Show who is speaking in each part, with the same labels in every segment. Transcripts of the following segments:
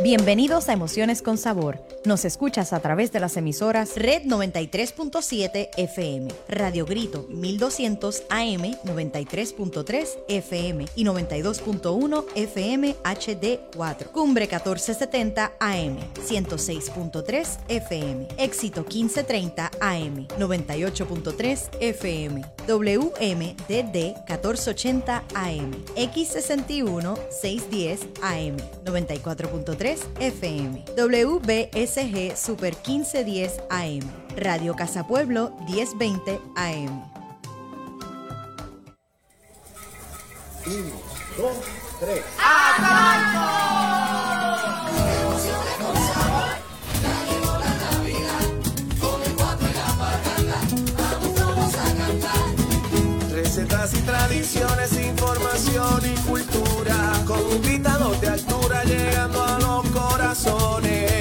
Speaker 1: Bienvenidos a Emociones con Sabor. Nos escuchas a través de las emisoras Red 93.7 FM, Radio Grito 1200 AM 93.3 FM y 92.1 FM HD4, Cumbre 1470 AM 106.3 FM, Éxito 1530 AM 98.3 FM, WMDD 1480 AM, X61 610 AM 94.3 FM, WBSG Super 1510 AM, Radio Casa Pueblo 1020 AM.
Speaker 2: 1, 2, 3.
Speaker 3: ¡Arranco!
Speaker 4: Emociones con sabor, ya llegó la Navidad, con el 4 y la parranda, vamos todos a cantar.
Speaker 2: Recetas y tradiciones, información y cultura, con invitados de altura llegando a los corazones.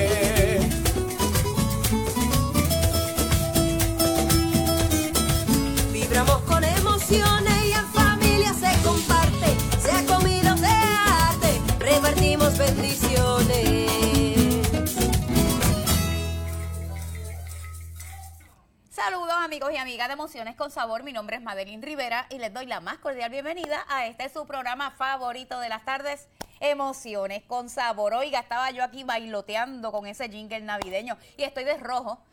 Speaker 3: Vibramos con emociones y en familia se comparte, se ha comido de arte, repartimos bendiciones.
Speaker 5: Saludos amigos y amigas de Emociones con Sabor, mi nombre es Madeline Rivera y les doy la más cordial bienvenida a este su programa favorito de las tardes, Emociones con Sabor. Oiga, estaba yo aquí bailoteando con ese jingle navideño y estoy de rojo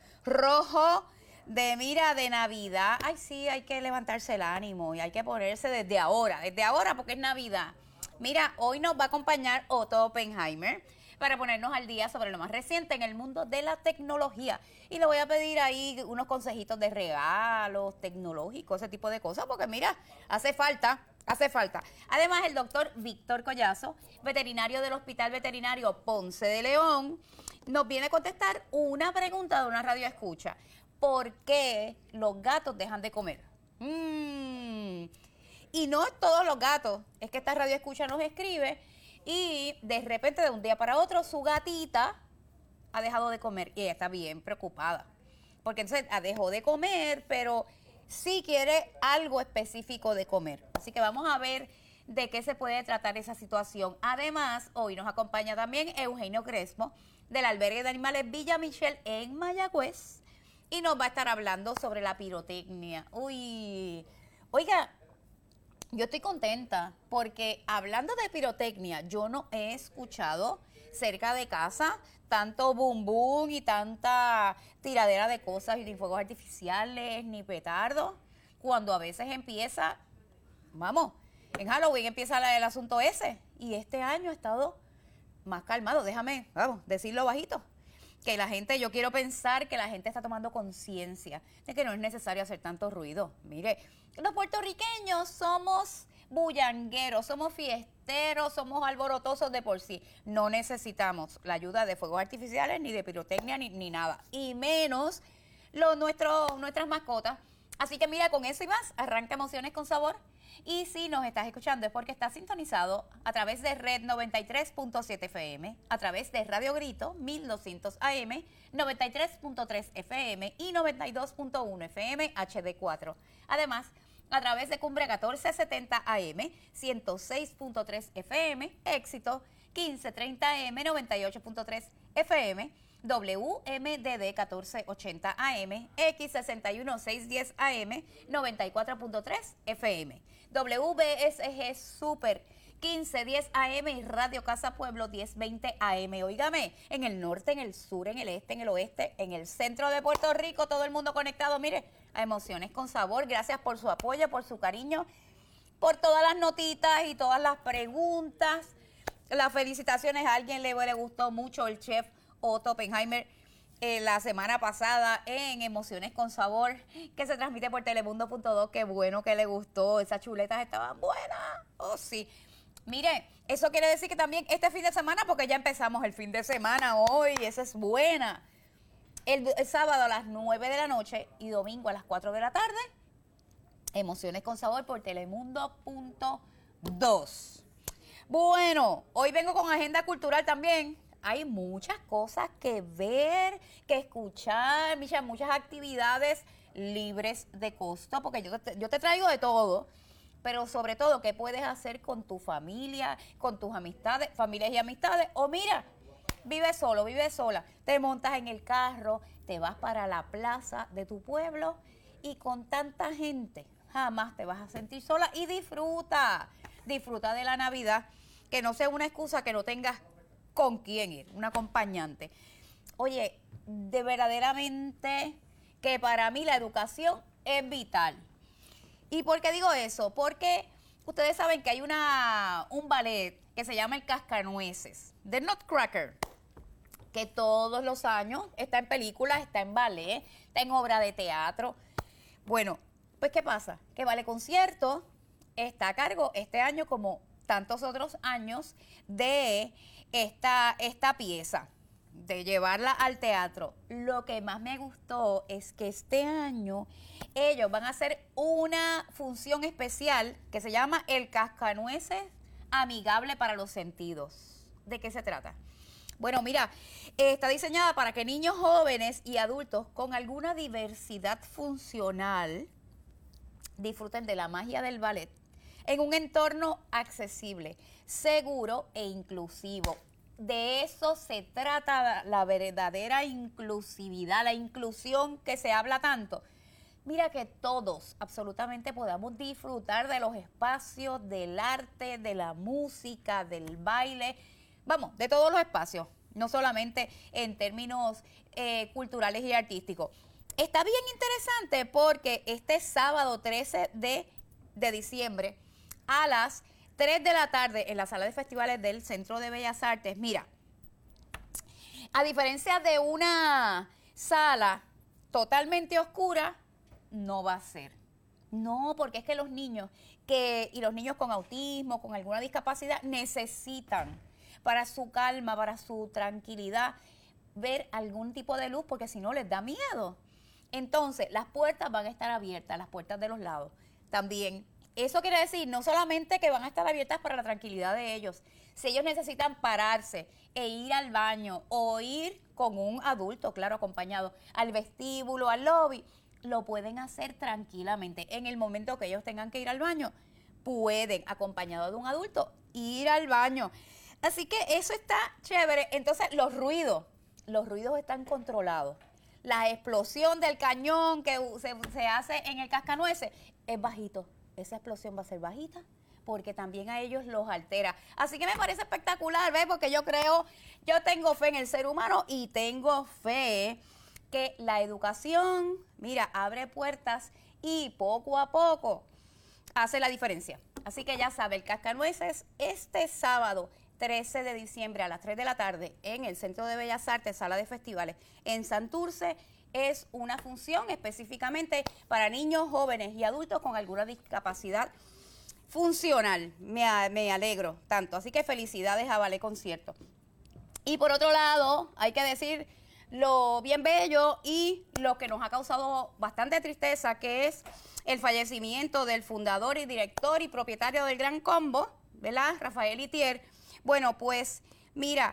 Speaker 5: de Navidad. Ay, sí, hay que levantarse el ánimo y hay que ponerse desde ahora porque es Navidad. Mira, hoy nos va a acompañar Otto Oppenheimer para ponernos al día sobre lo más reciente en el mundo de la tecnología. Y le voy a pedir ahí unos consejitos de regalos tecnológicos, ese tipo de cosas, porque mira, hace falta. Además, el doctor Víctor Collazo, veterinario del Hospital Veterinario Ponce de León, nos viene a contestar una pregunta de una radio escucha. ¿Por qué los gatos dejan de comer? Y no es todos los gatos, es que esta radio escucha nos escribe y de repente de un día para otro su gatita ha dejado de comer y ella está bien preocupada. Porque entonces dejó de comer, pero sí quiere algo específico de comer. Así que vamos a ver de qué se puede tratar esa situación. Además, hoy nos acompaña también Eugenio Crespo del Albergue de Animales Villa Michel en Mayagüez y nos va a estar hablando sobre la pirotecnia. Uy, oiga, yo estoy contenta porque hablando de pirotecnia, yo no he escuchado cerca de casa tanto bum bum y tanta tiradera de cosas y ni fuegos artificiales ni petardos, cuando a veces empieza, vamos, en Halloween empieza el asunto ese y este año ha estado más calmado, déjame, vamos, decirlo bajito. Que la gente, yo quiero pensar que la gente está tomando conciencia de que no es necesario hacer tanto ruido. Mire, los puertorriqueños somos bullangueros, somos fiesteros, somos alborotosos de por sí. No necesitamos la ayuda de fuegos artificiales, ni de pirotecnia, ni nada. Y menos nuestras mascotas. Así que mira, con eso y más, arranca Emociones con Sabor. Y si nos estás escuchando es porque estás sintonizado a través de Red 93.7 FM, a través de Radio Grito 1200 AM, 93.3 FM y 92.1 FM HD4. Además, a través de Cumbre 1470 AM, 106.3 FM, Éxito 1530 AM, 98.3 FM, WMDD 1480 AM, X61 610 AM, 94.3 FM, WBSG Super 1510 AM y Radio Casa Pueblo 1020 AM. Óigame, en el norte, en el sur, en el este, en el oeste, en el centro de Puerto Rico, todo el mundo conectado, mire, a Emociones con Sabor. Gracias por su apoyo, por su cariño, por todas las notitas y todas las preguntas. Las felicitaciones, a alguien le gustó mucho el chef Otto Oppenheimer la semana pasada en Emociones con Sabor, que se transmite por Telemundo.do. Qué bueno que le gustó, esas chuletas estaban buenas. Oh, sí. Mire, eso quiere decir que también este fin de semana, porque ya empezamos el fin de semana hoy, esa es buena. El sábado a las 9 de la noche y domingo a las 4 de la tarde, Emociones con Sabor por Telemundo.do. Bueno, hoy vengo con agenda cultural también. Hay muchas cosas que ver, que escuchar, muchas actividades libres de costo, porque yo te traigo de todo, pero sobre todo qué puedes hacer con tu familia, con tus amistades, familias y amistades, o mira, vive solo, vive sola, te montas en el carro, te vas para la plaza de tu pueblo y con tanta gente jamás te vas a sentir sola y disfruta de la Navidad, que no sea una excusa que no tengas con quién ir, un acompañante. Oye, de verdaderamente que para mí la educación es vital. ¿Y por qué digo eso? Porque ustedes saben que hay un ballet que se llama El Cascanueces, de Nutcracker, que todos los años está en películas, está en ballet, está en obra de teatro. Bueno, pues ¿qué pasa? Que Ballet Concierto está a cargo este año, como tantos otros años, de esta pieza, de llevarla al teatro. Lo que más me gustó es que este año ellos van a hacer una función especial que se llama El Cascanueces amigable para los sentidos. ¿De qué se trata? Bueno, mira, está diseñada para que niños jóvenes y adultos con alguna diversidad funcional disfruten de la magia del ballet en un entorno accesible, seguro e inclusivo. De eso se trata la verdadera inclusividad, la inclusión que se habla tanto. Mira, que todos absolutamente podamos disfrutar de los espacios, del arte, de la música, del baile, vamos, de todos los espacios, no solamente en términos culturales y artísticos. Está bien interesante porque este sábado 13 de diciembre a las 3 de la tarde en la sala de festivales del Centro de Bellas Artes, mira, a diferencia de una sala totalmente oscura, no va a ser. No, porque es que los niños y los niños con autismo, con alguna discapacidad, necesitan para su calma, para su tranquilidad, ver algún tipo de luz, porque si no les da miedo. Entonces, las puertas van a estar abiertas, las puertas de los lados también. Eso quiere decir no solamente que van a estar abiertas para la tranquilidad de ellos. Si ellos necesitan pararse e ir al baño o ir con un adulto, claro, acompañado, al vestíbulo, al lobby, lo pueden hacer tranquilamente. En el momento que ellos tengan que ir al baño, pueden, acompañado de un adulto, ir al baño. Así que eso está chévere. Entonces, los ruidos están controlados. La explosión del cañón que se hace en el Cascanueces es bajito. Esa explosión va a ser bajita porque también a ellos los altera. Así que me parece espectacular, ¿ves? Porque yo tengo fe en el ser humano y tengo fe que la educación, mira, abre puertas y poco a poco hace la diferencia. Así que ya sabe, el Cascanueces este sábado 13 de diciembre a las 3 de la tarde en el Centro de Bellas Artes, sala de festivales en Santurce. Es una función específicamente para niños, jóvenes y adultos con alguna discapacidad funcional. Me alegro tanto. Así que felicidades a Ballet Concierto. Y por otro lado, hay que decir lo bien bello y lo que nos ha causado bastante tristeza, que es el fallecimiento del fundador y director y propietario del Gran Combo, ¿verdad? Rafael Itier. Bueno, pues mira,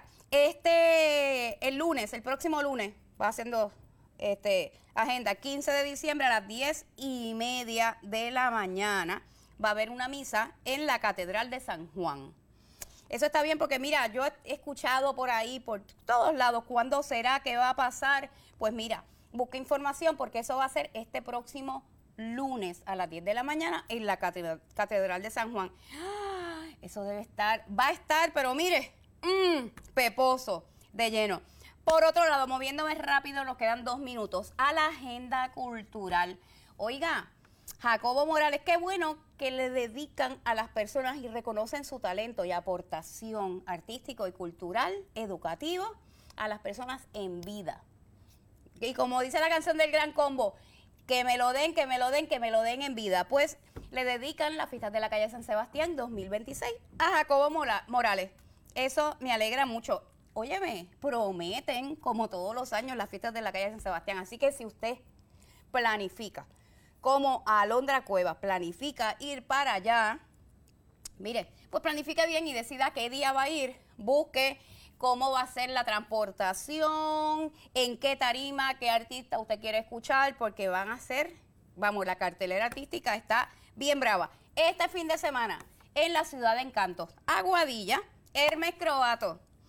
Speaker 5: el próximo lunes, va haciendo agenda, 15 de diciembre a las 10:30 de la mañana, va a haber una misa en la Catedral de San Juan. Eso está bien porque mira, yo he escuchado por ahí, por todos lados, ¿cuándo será que va a pasar? Pues mira, busca información porque eso va a ser este próximo lunes a las 10 de la mañana en la Catedral de San Juan. Eso va a estar, pero mire, peposo, de lleno. Por otro lado, moviéndome rápido, nos quedan 2 minutos, a la agenda cultural. Oiga, Jacobo Morales, qué bueno que le dedican a las personas y reconocen su talento y aportación artístico y cultural, educativo, a las personas en vida. Y como dice la canción del Gran Combo, que me lo den, que me lo den, que me lo den en vida. Pues le dedican las fiestas de la calle San Sebastián 2026 a Jacobo Morales. Eso me alegra mucho. Óyeme, prometen, como todos los años, las fiestas de la calle San Sebastián. Así que si usted planifica, como Alondra Cuevas planifica ir para allá, mire, pues planifique bien y decida qué día va a ir. Busque cómo va a ser la transportación, en qué tarima, qué artista usted quiere escuchar, porque van a ser, vamos, la cartelera artística está bien brava. Este fin de semana, en la Ciudad de Encantos, Aguadilla, Hermes Croato,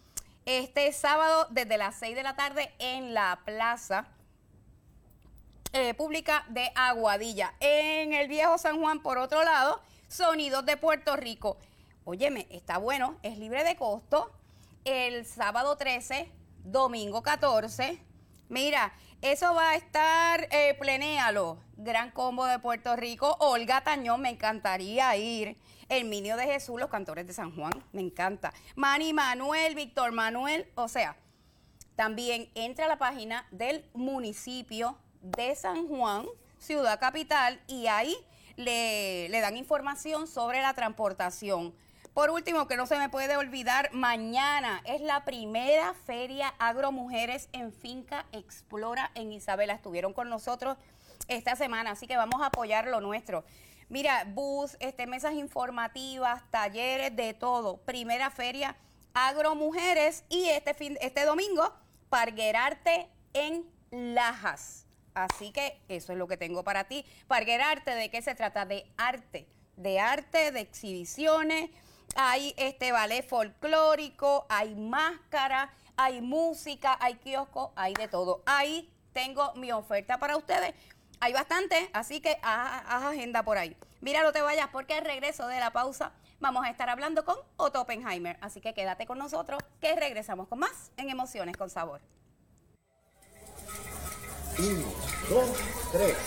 Speaker 5: este sábado desde las 6 de la tarde en la plaza pública de Aguadilla. En el Viejo San Juan, por otro lado, Sonidos de Puerto Rico. Óyeme, está bueno, es libre de costo. El sábado 13, domingo 14. Mira, eso va a estar, plenéalo, Gran Combo de Puerto Rico, Olga Tañón, me encantaría ir. El Minio de Jesús, los Cantores de San Juan, me encanta. Manny Manuel, Víctor Manuel, o sea, también entra a la página del municipio de San Juan, Ciudad Capital, y ahí le dan información sobre la transportación. Por último, que no se me puede olvidar, mañana es la primera Feria Agromujeres en Finca Explora en Isabela. Estuvieron con nosotros esta semana, así que vamos a apoyar lo nuestro. Mira, bus, mesas informativas, talleres, de todo. Primera Feria Agromujeres y este domingo, Parguerarte en Lajas. Así que eso es lo que tengo para ti. Parguerarte, ¿de qué se trata? De arte, de exhibiciones. Hay ballet folclórico, hay máscara, hay música, hay kiosco, hay de todo. Ahí tengo mi oferta para ustedes. Hay bastante, así que haz agenda por ahí. Mira, no te vayas porque al regreso de la pausa vamos a estar hablando con Otto Oppenheimer. Así que quédate con nosotros que regresamos con más en Emociones con Sabor.
Speaker 2: 1, 2, 3.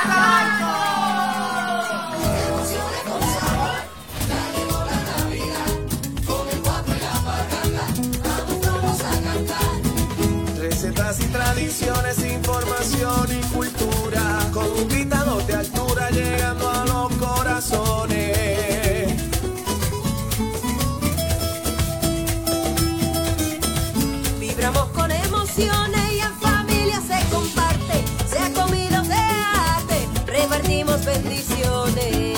Speaker 4: Emociones con sabor, ya llegó la Navidad, con el 4 y la parranda, vamos todos a cantar.
Speaker 2: Recetas y tradiciones, información y cultura, con invitados de altura llegando a los corazones.
Speaker 3: Vibramos con emociones y en familia se comparte, sea comida o sea arte, repartimos bendiciones.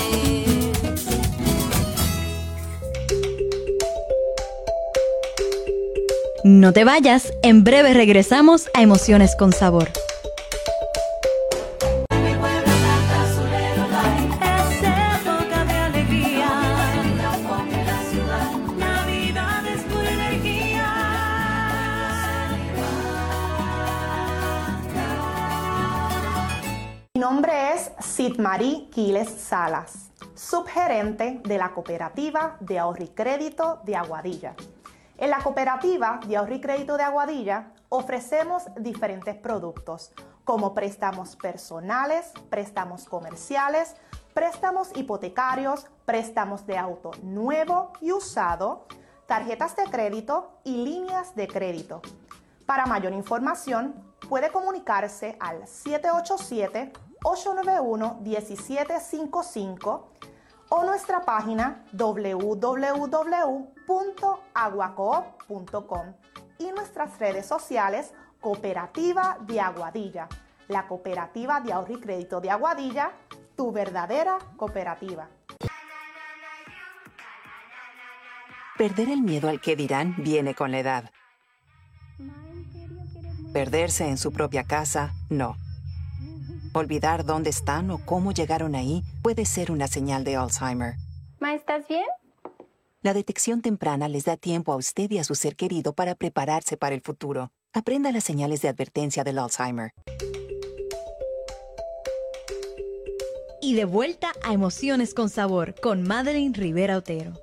Speaker 1: No te vayas, en breve regresamos a Emociones con Sabor.
Speaker 3: Mi pueblo canta su lengua, es época de alegría, en la ciudad, Navidad es pura energía.
Speaker 6: Mi nombre es Sidmarí Quiles Salas, subgerente de la Cooperativa de Ahorro y Crédito de Aguadilla. En la Cooperativa de Ahorro y Crédito de Aguadilla ofrecemos diferentes productos como préstamos personales, préstamos comerciales, préstamos hipotecarios, préstamos de auto nuevo y usado, tarjetas de crédito y líneas de crédito. Para mayor información, puede comunicarse al 787-891-1755 o nuestra página www.aguacoop.com y nuestras redes sociales Cooperativa de Aguadilla, la Cooperativa de Ahorro y Crédito de Aguadilla, tu verdadera cooperativa.
Speaker 7: Perder el miedo al que dirán viene con la edad. Perderse en su propia casa, no. Olvidar dónde están o cómo llegaron ahí puede ser una señal de Alzheimer.
Speaker 8: Ma, ¿estás bien?
Speaker 7: La detección temprana les da tiempo a usted y a su ser querido para prepararse para el futuro. Aprenda las señales de advertencia del Alzheimer.
Speaker 1: Y de vuelta a Emociones con Sabor con Madeline Rivera Otero.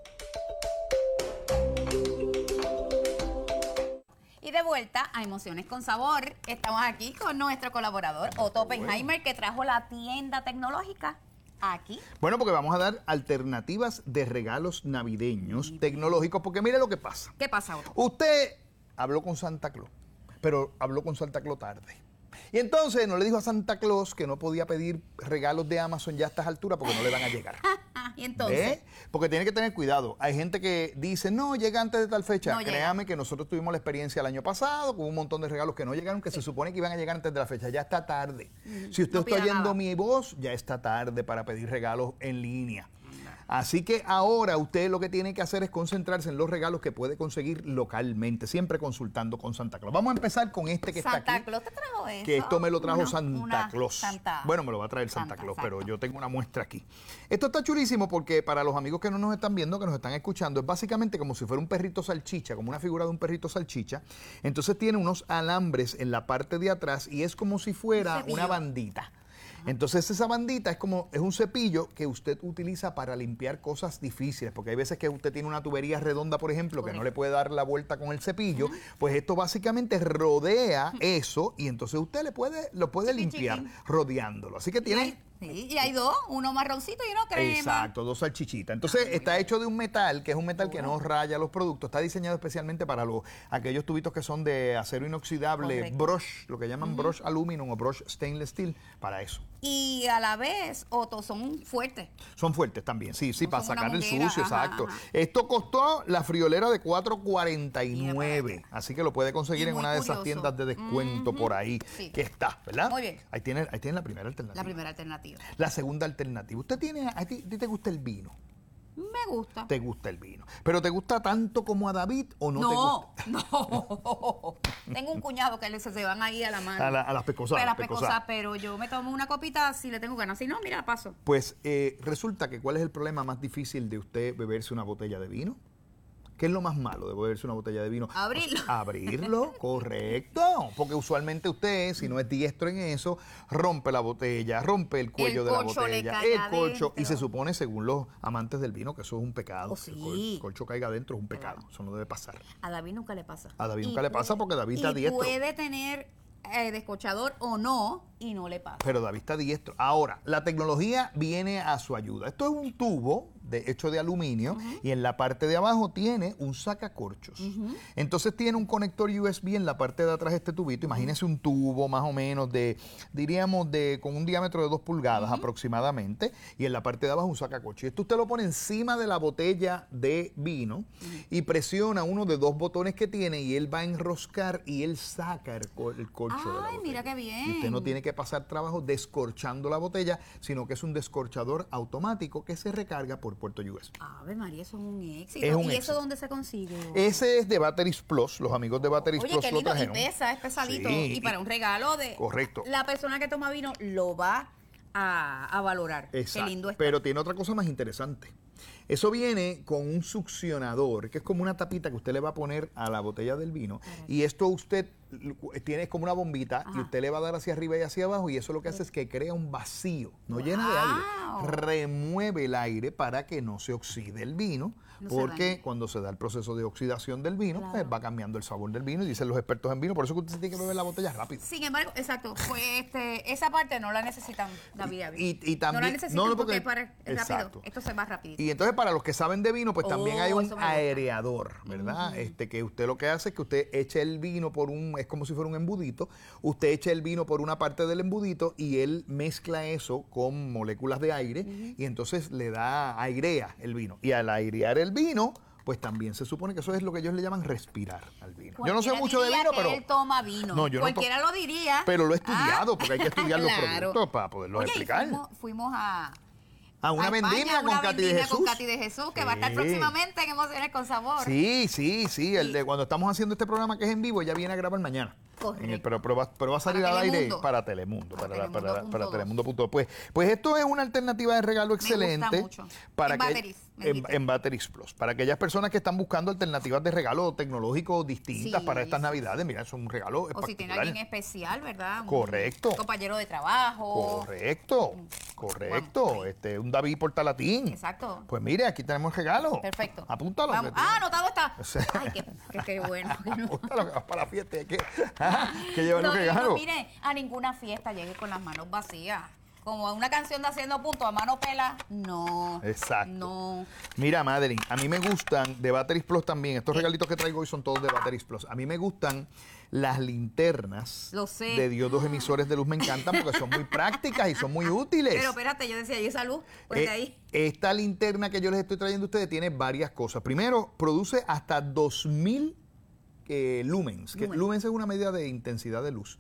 Speaker 5: Y de vuelta a Emociones con Sabor, estamos aquí con nuestro colaborador Otto Oppenheimer, que trajo la tienda tecnológica aquí.
Speaker 9: Bueno, porque vamos a dar alternativas de regalos navideños tecnológicos, porque mire lo que pasa.
Speaker 5: ¿Qué pasa, Otto?
Speaker 9: Usted habló con Santa Claus, pero habló con Santa Claus tarde. Y entonces no le dijo a Santa Claus que no podía pedir regalos de Amazon ya a estas alturas porque no le van a llegar.
Speaker 5: Y entonces,
Speaker 9: ¿Ve? Porque tiene que tener cuidado. Hay gente que dice, no, llega antes de tal fecha.
Speaker 5: No llega.
Speaker 9: Créame que nosotros tuvimos la experiencia el año pasado con un montón de regalos que no llegaron, que se supone que iban a llegar antes de la fecha. Ya está tarde. Si usted
Speaker 5: No
Speaker 9: está
Speaker 5: pida
Speaker 9: oyendo
Speaker 5: nada.
Speaker 9: mi voz, ya está tarde para pedir regalos en línea. Así que ahora usted lo que tiene que hacer es concentrarse en los regalos que puede conseguir localmente, siempre consultando con Santa Claus. Vamos a empezar con este que está aquí.
Speaker 5: Santa Claus te trajo eso.
Speaker 9: Que esto me lo trajo
Speaker 5: Una
Speaker 9: Santa Claus.
Speaker 5: Santa.
Speaker 9: Bueno, me lo va a traer Santa
Speaker 5: Santa,
Speaker 9: Claus,
Speaker 5: exacto.
Speaker 9: pero yo tengo una muestra aquí. Esto está chulísimo porque para los amigos que no nos están viendo, que nos están escuchando, es básicamente como si fuera un perrito salchicha, como una figura de un perrito salchicha. Entonces tiene unos alambres en la parte de atrás y es como si fuera una bandita. Entonces esa bandita es un cepillo que usted utiliza para limpiar cosas difíciles, porque hay veces que usted tiene una tubería redonda, por ejemplo, que no le puede dar la vuelta con el cepillo, pues esto básicamente rodea eso y entonces usted lo puede limpiar rodeándolo. Así que tiene...
Speaker 5: Sí, y hay dos, uno marroncito y uno crema.
Speaker 9: Exacto, dos salchichitas. Entonces está hecho de un metal, que es un metal que no raya los productos. Está diseñado especialmente para aquellos tubitos que son de acero inoxidable,
Speaker 5: Correcto.
Speaker 9: brush, lo que llaman brush aluminum o brush stainless steel, para eso.
Speaker 5: Y a la vez, Otto, son fuertes.
Speaker 9: Son fuertes también, sí,
Speaker 5: No
Speaker 9: para
Speaker 5: son una
Speaker 9: sacar el
Speaker 5: manguera,
Speaker 9: sucio,
Speaker 5: ajá,
Speaker 9: exacto.
Speaker 5: ajá.
Speaker 9: Esto costó la friolera de
Speaker 5: Mira para
Speaker 9: $4.49,
Speaker 5: allá.
Speaker 9: así que lo puede conseguir
Speaker 5: Y
Speaker 9: en
Speaker 5: muy
Speaker 9: una de esas
Speaker 5: curioso.
Speaker 9: tiendas de descuento por ahí
Speaker 5: Sí.
Speaker 9: que está, ¿verdad?
Speaker 5: Muy bien.
Speaker 9: Ahí tiene la primera alternativa.
Speaker 5: La primera alternativa.
Speaker 9: La segunda alternativa. ¿A ti te gusta el vino?
Speaker 5: Me gusta.
Speaker 9: ¿Te gusta el vino? ¿Pero te gusta tanto como a David o no te gusta?
Speaker 5: No. Tengo un cuñado que se van ahí a la mano.
Speaker 9: A las pecosas.
Speaker 5: A las pecosas, pero yo me tomo una copita si le tengo ganas. Si no, mira, paso.
Speaker 9: Pues resulta que ¿cuál es el problema más difícil de usted beberse una botella de vino? ¿Qué es lo más malo de beberse una botella de vino?
Speaker 5: Abrirlo.
Speaker 9: Abrirlo, correcto. Porque usualmente usted, si no es diestro en eso, rompe la botella, rompe el cuello de la
Speaker 5: corcho le
Speaker 9: botella,
Speaker 5: cae
Speaker 9: el corcho.
Speaker 5: adentro.
Speaker 9: Y se supone, según los amantes del vino, que eso es un pecado.
Speaker 5: Oh, sí.
Speaker 9: Que el corcho caiga adentro es un pecado. Eso no debe pasar.
Speaker 5: A David nunca le pasa.
Speaker 9: A David
Speaker 5: Y
Speaker 9: nunca le pasa porque David está
Speaker 5: y
Speaker 9: diestro.
Speaker 5: puede tener descorchador o no y no le pasa.
Speaker 9: Pero David está diestro. Ahora, la tecnología viene a su ayuda. Esto es un tubo hecho de aluminio y en la parte de abajo tiene un sacacorchos. Entonces tiene un conector USB en la parte de atrás de este tubito. Imagínese un tubo más o menos con un diámetro de 2 pulgadas aproximadamente y en la parte de abajo un sacacorchos. Y esto usted lo pone encima de la botella de vino y presiona uno de 2 botones que tiene y él va a enroscar y él saca el corcho de la
Speaker 5: Ay,
Speaker 9: botella.
Speaker 5: mira qué bien.
Speaker 9: Y usted no tiene que pasar trabajo descorchando la botella, sino que es un descorchador automático que se recarga por puerto USB.
Speaker 5: Ave María, eso es un éxito.
Speaker 9: Es un
Speaker 5: ¿Y
Speaker 9: éxito.
Speaker 5: eso dónde se consigue?
Speaker 9: Ese es de Batteries Plus, los amigos de Batteries
Speaker 5: Oye,
Speaker 9: Plus
Speaker 5: qué
Speaker 9: lo
Speaker 5: lindo. Y
Speaker 9: trajeron.
Speaker 5: pesa, es pesadito.
Speaker 9: Sí,
Speaker 5: Y para un regalo de...
Speaker 9: Correcto.
Speaker 5: La persona que toma vino lo va a valorar.
Speaker 9: Exacto.
Speaker 5: Qué lindo está.
Speaker 9: Pero tiene otra cosa más interesante. Eso viene con un succionador, que es como una tapita que usted le va a poner a la botella del vino. Y esto usted tiene como una bombita y usted le va a dar hacia arriba y hacia abajo y eso lo que hace es que crea un vacío, no llena de aire, remueve el aire para que no se oxide el vino, porque cuando se da el proceso de oxidación del vino, pues va cambiando el sabor del vino y dicen los expertos en vino, por eso que usted tiene que beber la botella rápido.
Speaker 5: Sin embargo, exacto, pues esa parte no la necesitan, David.
Speaker 9: Y también,
Speaker 5: no la necesitan
Speaker 9: no,
Speaker 5: porque
Speaker 9: porque-
Speaker 5: es rápido.
Speaker 9: exacto.
Speaker 5: Esto se va rapidito.
Speaker 9: Y entonces para los que saben de vino, pues también hay un
Speaker 5: eso me gusta.
Speaker 9: aereador, ¿verdad? Que usted lo que hace es que usted eche el vino es como si fuera un embudito, usted echa el vino por una parte del embudito y él mezcla eso con moléculas de aire y entonces airea el vino. Y al airear el vino, pues también se supone que eso es lo que ellos le llaman respirar al vino. Yo no sé
Speaker 5: Cualquiera
Speaker 9: mucho de
Speaker 5: diría
Speaker 9: vino,
Speaker 5: que
Speaker 9: pero...
Speaker 5: él toma vino.
Speaker 9: No, yo no
Speaker 5: Cualquiera lo diría.
Speaker 9: Pero lo he estudiado, porque hay que estudiar los
Speaker 5: Claro.
Speaker 9: productos para poderlos
Speaker 5: Oye, y
Speaker 9: explicar.
Speaker 5: fuimos a
Speaker 9: Una
Speaker 5: España,
Speaker 9: vendimia con
Speaker 5: una
Speaker 9: Katy de
Speaker 5: vendimia
Speaker 9: Jesús.
Speaker 5: con Katy de Jesús, que va a estar
Speaker 9: Sí.
Speaker 5: próximamente en Emociones con Sabor.
Speaker 9: Sí. El de cuando estamos haciendo este programa que es en vivo, ella viene a grabar mañana.
Speaker 5: Correcto.
Speaker 9: Pero va a salir
Speaker 5: Para
Speaker 9: al aire
Speaker 5: Telemundo.
Speaker 9: para Telemundo,
Speaker 5: Para
Speaker 9: para
Speaker 5: Telemundo.do.
Speaker 9: Telemundo.do. Pues esto es una alternativa de regalo excelente.
Speaker 5: mucho.
Speaker 9: Para
Speaker 5: En
Speaker 9: que-
Speaker 5: Batteries, me dijiste.
Speaker 9: en Batteries Plus. Para aquellas personas que están buscando alternativas de regalo tecnológicos distintas
Speaker 5: Sí,
Speaker 9: para estas
Speaker 5: sí,
Speaker 9: Navidades. Mira, es un regalo
Speaker 5: O si tiene
Speaker 9: particular.
Speaker 5: alguien especial, ¿verdad? Un
Speaker 9: Correcto.
Speaker 5: compañero de trabajo.
Speaker 9: Correcto.
Speaker 5: Vamos,
Speaker 9: Un David Portalatín.
Speaker 5: Exacto.
Speaker 9: Pues mire, aquí tenemos regalo.
Speaker 5: Perfecto.
Speaker 9: Apúntalo.
Speaker 5: Vamos.
Speaker 9: que-
Speaker 5: Anotado está.
Speaker 9: Sí.
Speaker 5: Ay, qué bueno.
Speaker 9: Apúntalo, que vas para la fiesta. Hay que llevar los
Speaker 5: No,
Speaker 9: regalos.
Speaker 5: mire, a ninguna fiesta llegue con las manos vacías. Como a una canción de Haciendo Punto, a mano pela, no.
Speaker 9: Exacto.
Speaker 5: No.
Speaker 9: Mira, Madeline, a mí me gustan de Batteries Plus también. Estos regalitos que traigo hoy son todos de Batteries Plus. A mí me gustan las linternas
Speaker 5: Lo sé.
Speaker 9: de diodos emisores de luz. Me encantan porque son muy prácticas y son muy útiles.
Speaker 5: Pero espérate, yo decía, ¿y esa luz? Pues de ahí.
Speaker 9: Esta linterna que yo les estoy trayendo a ustedes tiene varias cosas. Primero, produce hasta 2000 lumens. Que lumens es una medida de intensidad de luz.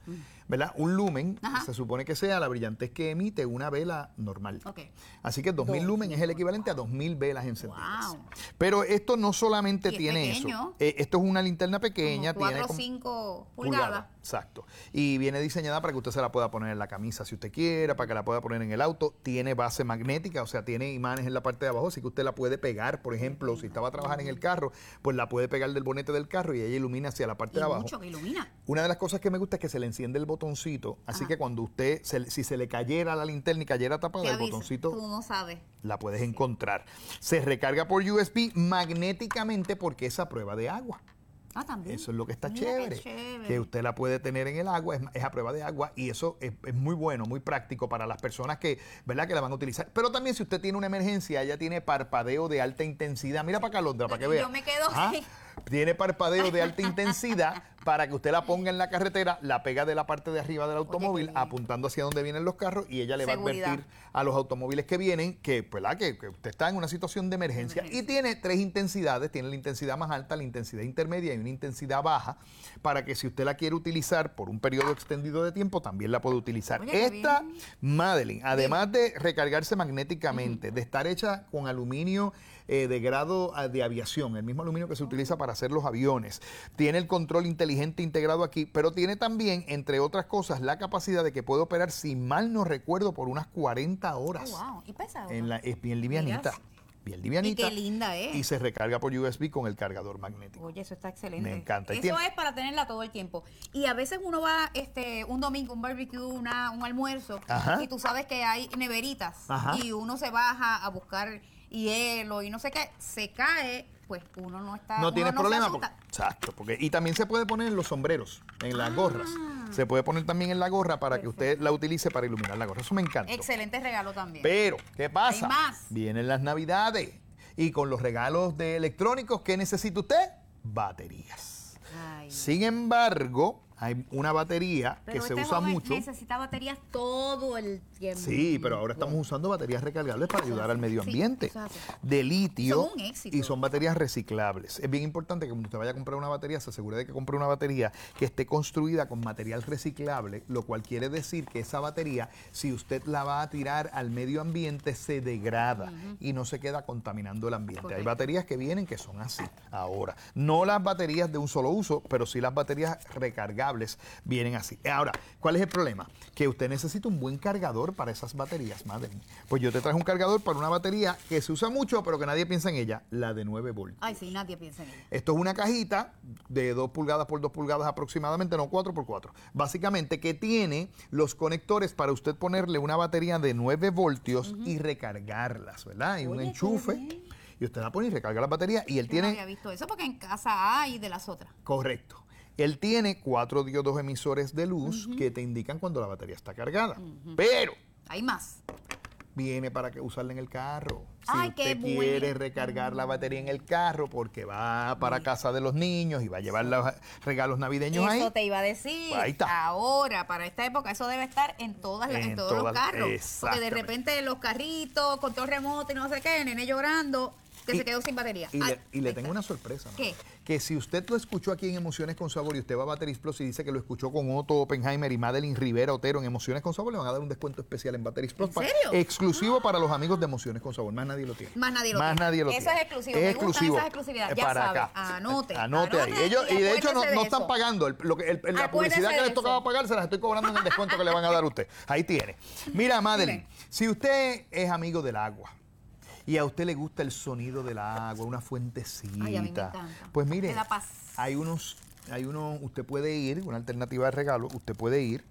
Speaker 9: ¿verdad? Un lumen
Speaker 5: Ajá.
Speaker 9: se supone que sea la brillantez que emite una vela normal.
Speaker 5: Ok.
Speaker 9: Así que 2000 lumen es el equivalente a 2000 velas encendidas.
Speaker 5: Wow.
Speaker 9: Pero esto no solamente
Speaker 5: Y es
Speaker 9: tiene
Speaker 5: pequeño.
Speaker 9: eso. Esto es una linterna pequeña.
Speaker 5: Como 4
Speaker 9: tiene
Speaker 5: o
Speaker 9: como
Speaker 5: 5 pulgadas.
Speaker 9: Exacto. Y viene diseñada para que usted se la pueda poner en la camisa si usted quiera, para que la pueda poner en el auto. Tiene base magnética, o sea, tiene imanes en la parte de abajo, así que usted la puede pegar. Por ejemplo, si estaba a trabajar en el carro, pues la puede pegar del bonete del carro y ella ilumina hacia la parte
Speaker 5: Y
Speaker 9: de abajo.
Speaker 5: mucho que ilumina.
Speaker 9: Una de las cosas que me gusta es que se le enciende el botoncito, así que cuando usted, si se le cayera la linterna y cayera tapada,
Speaker 5: Te
Speaker 9: el
Speaker 5: avisa.
Speaker 9: botoncito
Speaker 5: Tú no sabes.
Speaker 9: la puedes encontrar. Se recarga por USB magnéticamente porque es a prueba de agua.
Speaker 5: Ah, también.
Speaker 9: Eso es lo que está
Speaker 5: Mira qué
Speaker 9: chévere,
Speaker 5: chévere.
Speaker 9: que usted la puede tener en el agua, es a prueba de agua y eso es muy bueno, muy práctico para las personas que, ¿verdad?, que la van a utilizar. Pero también si usted tiene una emergencia, ella tiene parpadeo de alta intensidad. Mira para acá, Londra, para que vea.
Speaker 5: Yo me quedo así.
Speaker 9: Tiene parpadeo de alta intensidad para que usted la ponga en la carretera, la pega de la parte de arriba del automóvil,
Speaker 5: qué bien.
Speaker 9: apuntando hacia donde vienen los carros y ella le va a
Speaker 5: Seguridad.
Speaker 9: advertir a los automóviles que vienen que, ¿verdad?, que usted está en una situación de emergencia. Y tiene 3 intensidades, tiene la intensidad más alta, la intensidad intermedia y una intensidad baja, para que si usted la quiere utilizar por un periodo extendido de tiempo, también la puede utilizar.
Speaker 5: Oye, qué
Speaker 9: Esta
Speaker 5: bien.
Speaker 9: Madeline, además de recargarse magnéticamente, de estar hecha con aluminio de grado de aviación, el mismo aluminio que se utiliza para hacer los aviones, tiene el control inteligente integrado aquí, pero tiene también, entre otras cosas, la capacidad de que puede operar, si mal no recuerdo, por unas 40 horas.
Speaker 5: Oh, wow. Y pesa.
Speaker 9: Es bien livianita.
Speaker 5: Miras.
Speaker 9: Bien livianita.
Speaker 5: Y qué linda es.
Speaker 9: Y se recarga por USB con el cargador magnético.
Speaker 5: Oye, eso está excelente.
Speaker 9: Me encanta. Y
Speaker 5: Eso
Speaker 9: tiene-
Speaker 5: es para tenerla todo el tiempo. Y a veces uno va un domingo, un barbecue, un almuerzo,
Speaker 9: Ajá.
Speaker 5: y tú sabes que hay neveritas.
Speaker 9: Ajá.
Speaker 5: Y uno se baja a buscar hielo y no sé qué, se cae, pues uno no está.
Speaker 9: No
Speaker 5: uno
Speaker 9: tienes
Speaker 5: se
Speaker 9: problema.
Speaker 5: asusta.
Speaker 9: Exacto. Y también se puede poner en los sombreros, en las gorras. Se puede poner también en la gorra para que usted la utilice para iluminar la gorra. Eso me encanta.
Speaker 5: Excelente regalo también.
Speaker 9: Pero, ¿qué pasa?
Speaker 5: Hay más.
Speaker 9: Vienen las Navidades. Y con los regalos de electrónicos, ¿qué necesita usted? Baterías.
Speaker 5: Ay.
Speaker 9: Sin embargo, hay una batería
Speaker 5: Pero
Speaker 9: que se
Speaker 5: este
Speaker 9: usa
Speaker 5: joven
Speaker 9: mucho.
Speaker 5: necesita baterías todo el tiempo.
Speaker 9: Sí, pero ahora estamos usando baterías recargables para ayudar al medio
Speaker 5: Sí,
Speaker 9: ambiente.
Speaker 5: eso es así.
Speaker 9: De litio.
Speaker 5: Son un éxito.
Speaker 9: Y son baterías reciclables. Es bien importante que cuando usted vaya a comprar una batería, se asegure de que compre una batería que esté construida con material reciclable, lo cual quiere decir que esa batería, si usted la va a tirar al medio ambiente, se degrada y no se queda contaminando el ambiente. Hay
Speaker 5: Correcto.
Speaker 9: baterías que vienen que son así ahora. No las baterías de un solo uso, pero sí las baterías recargables vienen así. Ahora, ¿cuál es el problema? Que usted necesita un buen cargador para esas baterías, Madeline. Pues yo te traje un cargador para una batería que se usa mucho, pero que nadie piensa en ella, la de 9 voltios.
Speaker 5: Ay, sí, nadie piensa en ello.
Speaker 9: Esto es una cajita de 2 pulgadas por 2 pulgadas aproximadamente, no 4 por 4. Básicamente que tiene los conectores para usted ponerle una batería de 9 voltios y recargarlas, ¿verdad? Y un
Speaker 5: Oye, qué
Speaker 9: enchufe.
Speaker 5: bien.
Speaker 9: Y usted la pone y recarga la batería y él
Speaker 5: Yo no
Speaker 9: tiene...
Speaker 5: había visto eso porque en casa hay de las otras.
Speaker 9: Correcto. Él tiene 4 diodos emisores de luz que te indican cuando la batería está cargada. Pero
Speaker 5: Hay más.
Speaker 9: viene para que usarla en el carro. Si
Speaker 5: Ay, qué
Speaker 9: usted quiere
Speaker 5: bueno.
Speaker 9: recargar la batería en el carro porque va para casa de los niños y va a llevar los regalos navideños
Speaker 5: Eso
Speaker 9: ahí.
Speaker 5: te iba a decir.
Speaker 9: Ahí está.
Speaker 5: Ahora, para esta época, eso debe estar en en todos los
Speaker 9: todas-
Speaker 5: carros. Porque de
Speaker 9: exactamente.
Speaker 5: repente los carritos, control remoto y no sé qué, nene llorando, que se quedó sin batería.
Speaker 9: Y
Speaker 5: Ay,
Speaker 9: le
Speaker 5: ahí
Speaker 9: tengo
Speaker 5: está.
Speaker 9: una sorpresa. ¿no?
Speaker 5: ¿Qué?
Speaker 9: Que si usted lo escuchó aquí en Emociones con Sabor y usted va a Batteries Plus y dice que lo escuchó con Otto Oppenheimer y Madeline Rivera Otero en Emociones con Sabor, le van a dar un descuento especial en Batteries Plus.
Speaker 5: ¿En serio?
Speaker 9: Exclusivo para los amigos de Emociones con Sabor. Más nadie lo tiene.
Speaker 5: Más nadie lo
Speaker 9: Más
Speaker 5: tiene.
Speaker 9: nadie lo
Speaker 5: Eso
Speaker 9: tiene.
Speaker 5: es exclusivo. Me gustan esas exclusividades. Ya
Speaker 9: para
Speaker 5: sabe.
Speaker 9: acá.
Speaker 5: Anote.
Speaker 9: Anote ahí.
Speaker 5: Anote
Speaker 9: Ellos, y de hecho no,
Speaker 5: acuérdese de
Speaker 9: no están
Speaker 5: eso.
Speaker 9: pagando. La
Speaker 5: Acuérdese
Speaker 9: publicidad que
Speaker 5: de
Speaker 9: les
Speaker 5: eso.
Speaker 9: tocaba pagar se las estoy cobrando en el descuento que le van a dar a usted. Ahí tiene. Mira, Madeline, si usted es amigo del agua, y a usted le gusta el sonido del agua, una fuentecita.
Speaker 5: Ay, a mí me encanta.
Speaker 9: Pues mire,
Speaker 5: Me da paz.
Speaker 9: hay unos, usted puede ir, una alternativa de regalo, usted puede ir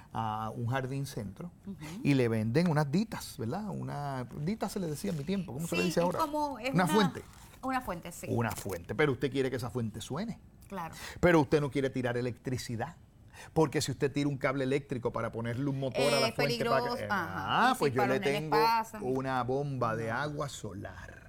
Speaker 9: a un jardín centro y le venden unas ditas, ¿verdad? Una dita se le decía en mi tiempo, ¿cómo se le
Speaker 5: Sí,
Speaker 9: dice
Speaker 5: es
Speaker 9: ahora?
Speaker 5: como- es
Speaker 9: una fuente.
Speaker 5: Una fuente, sí.
Speaker 9: Una fuente, pero usted quiere que esa fuente suene.
Speaker 5: Claro.
Speaker 9: Pero usted no quiere tirar electricidad. Porque si usted tira un cable eléctrico para ponerle un motor a la
Speaker 5: Es
Speaker 9: fuente...
Speaker 5: peligroso, ajá. Y
Speaker 9: pues
Speaker 5: si
Speaker 9: yo
Speaker 5: para
Speaker 9: le
Speaker 5: los nenes
Speaker 9: tengo
Speaker 5: pasan.
Speaker 9: una bomba de agua solar.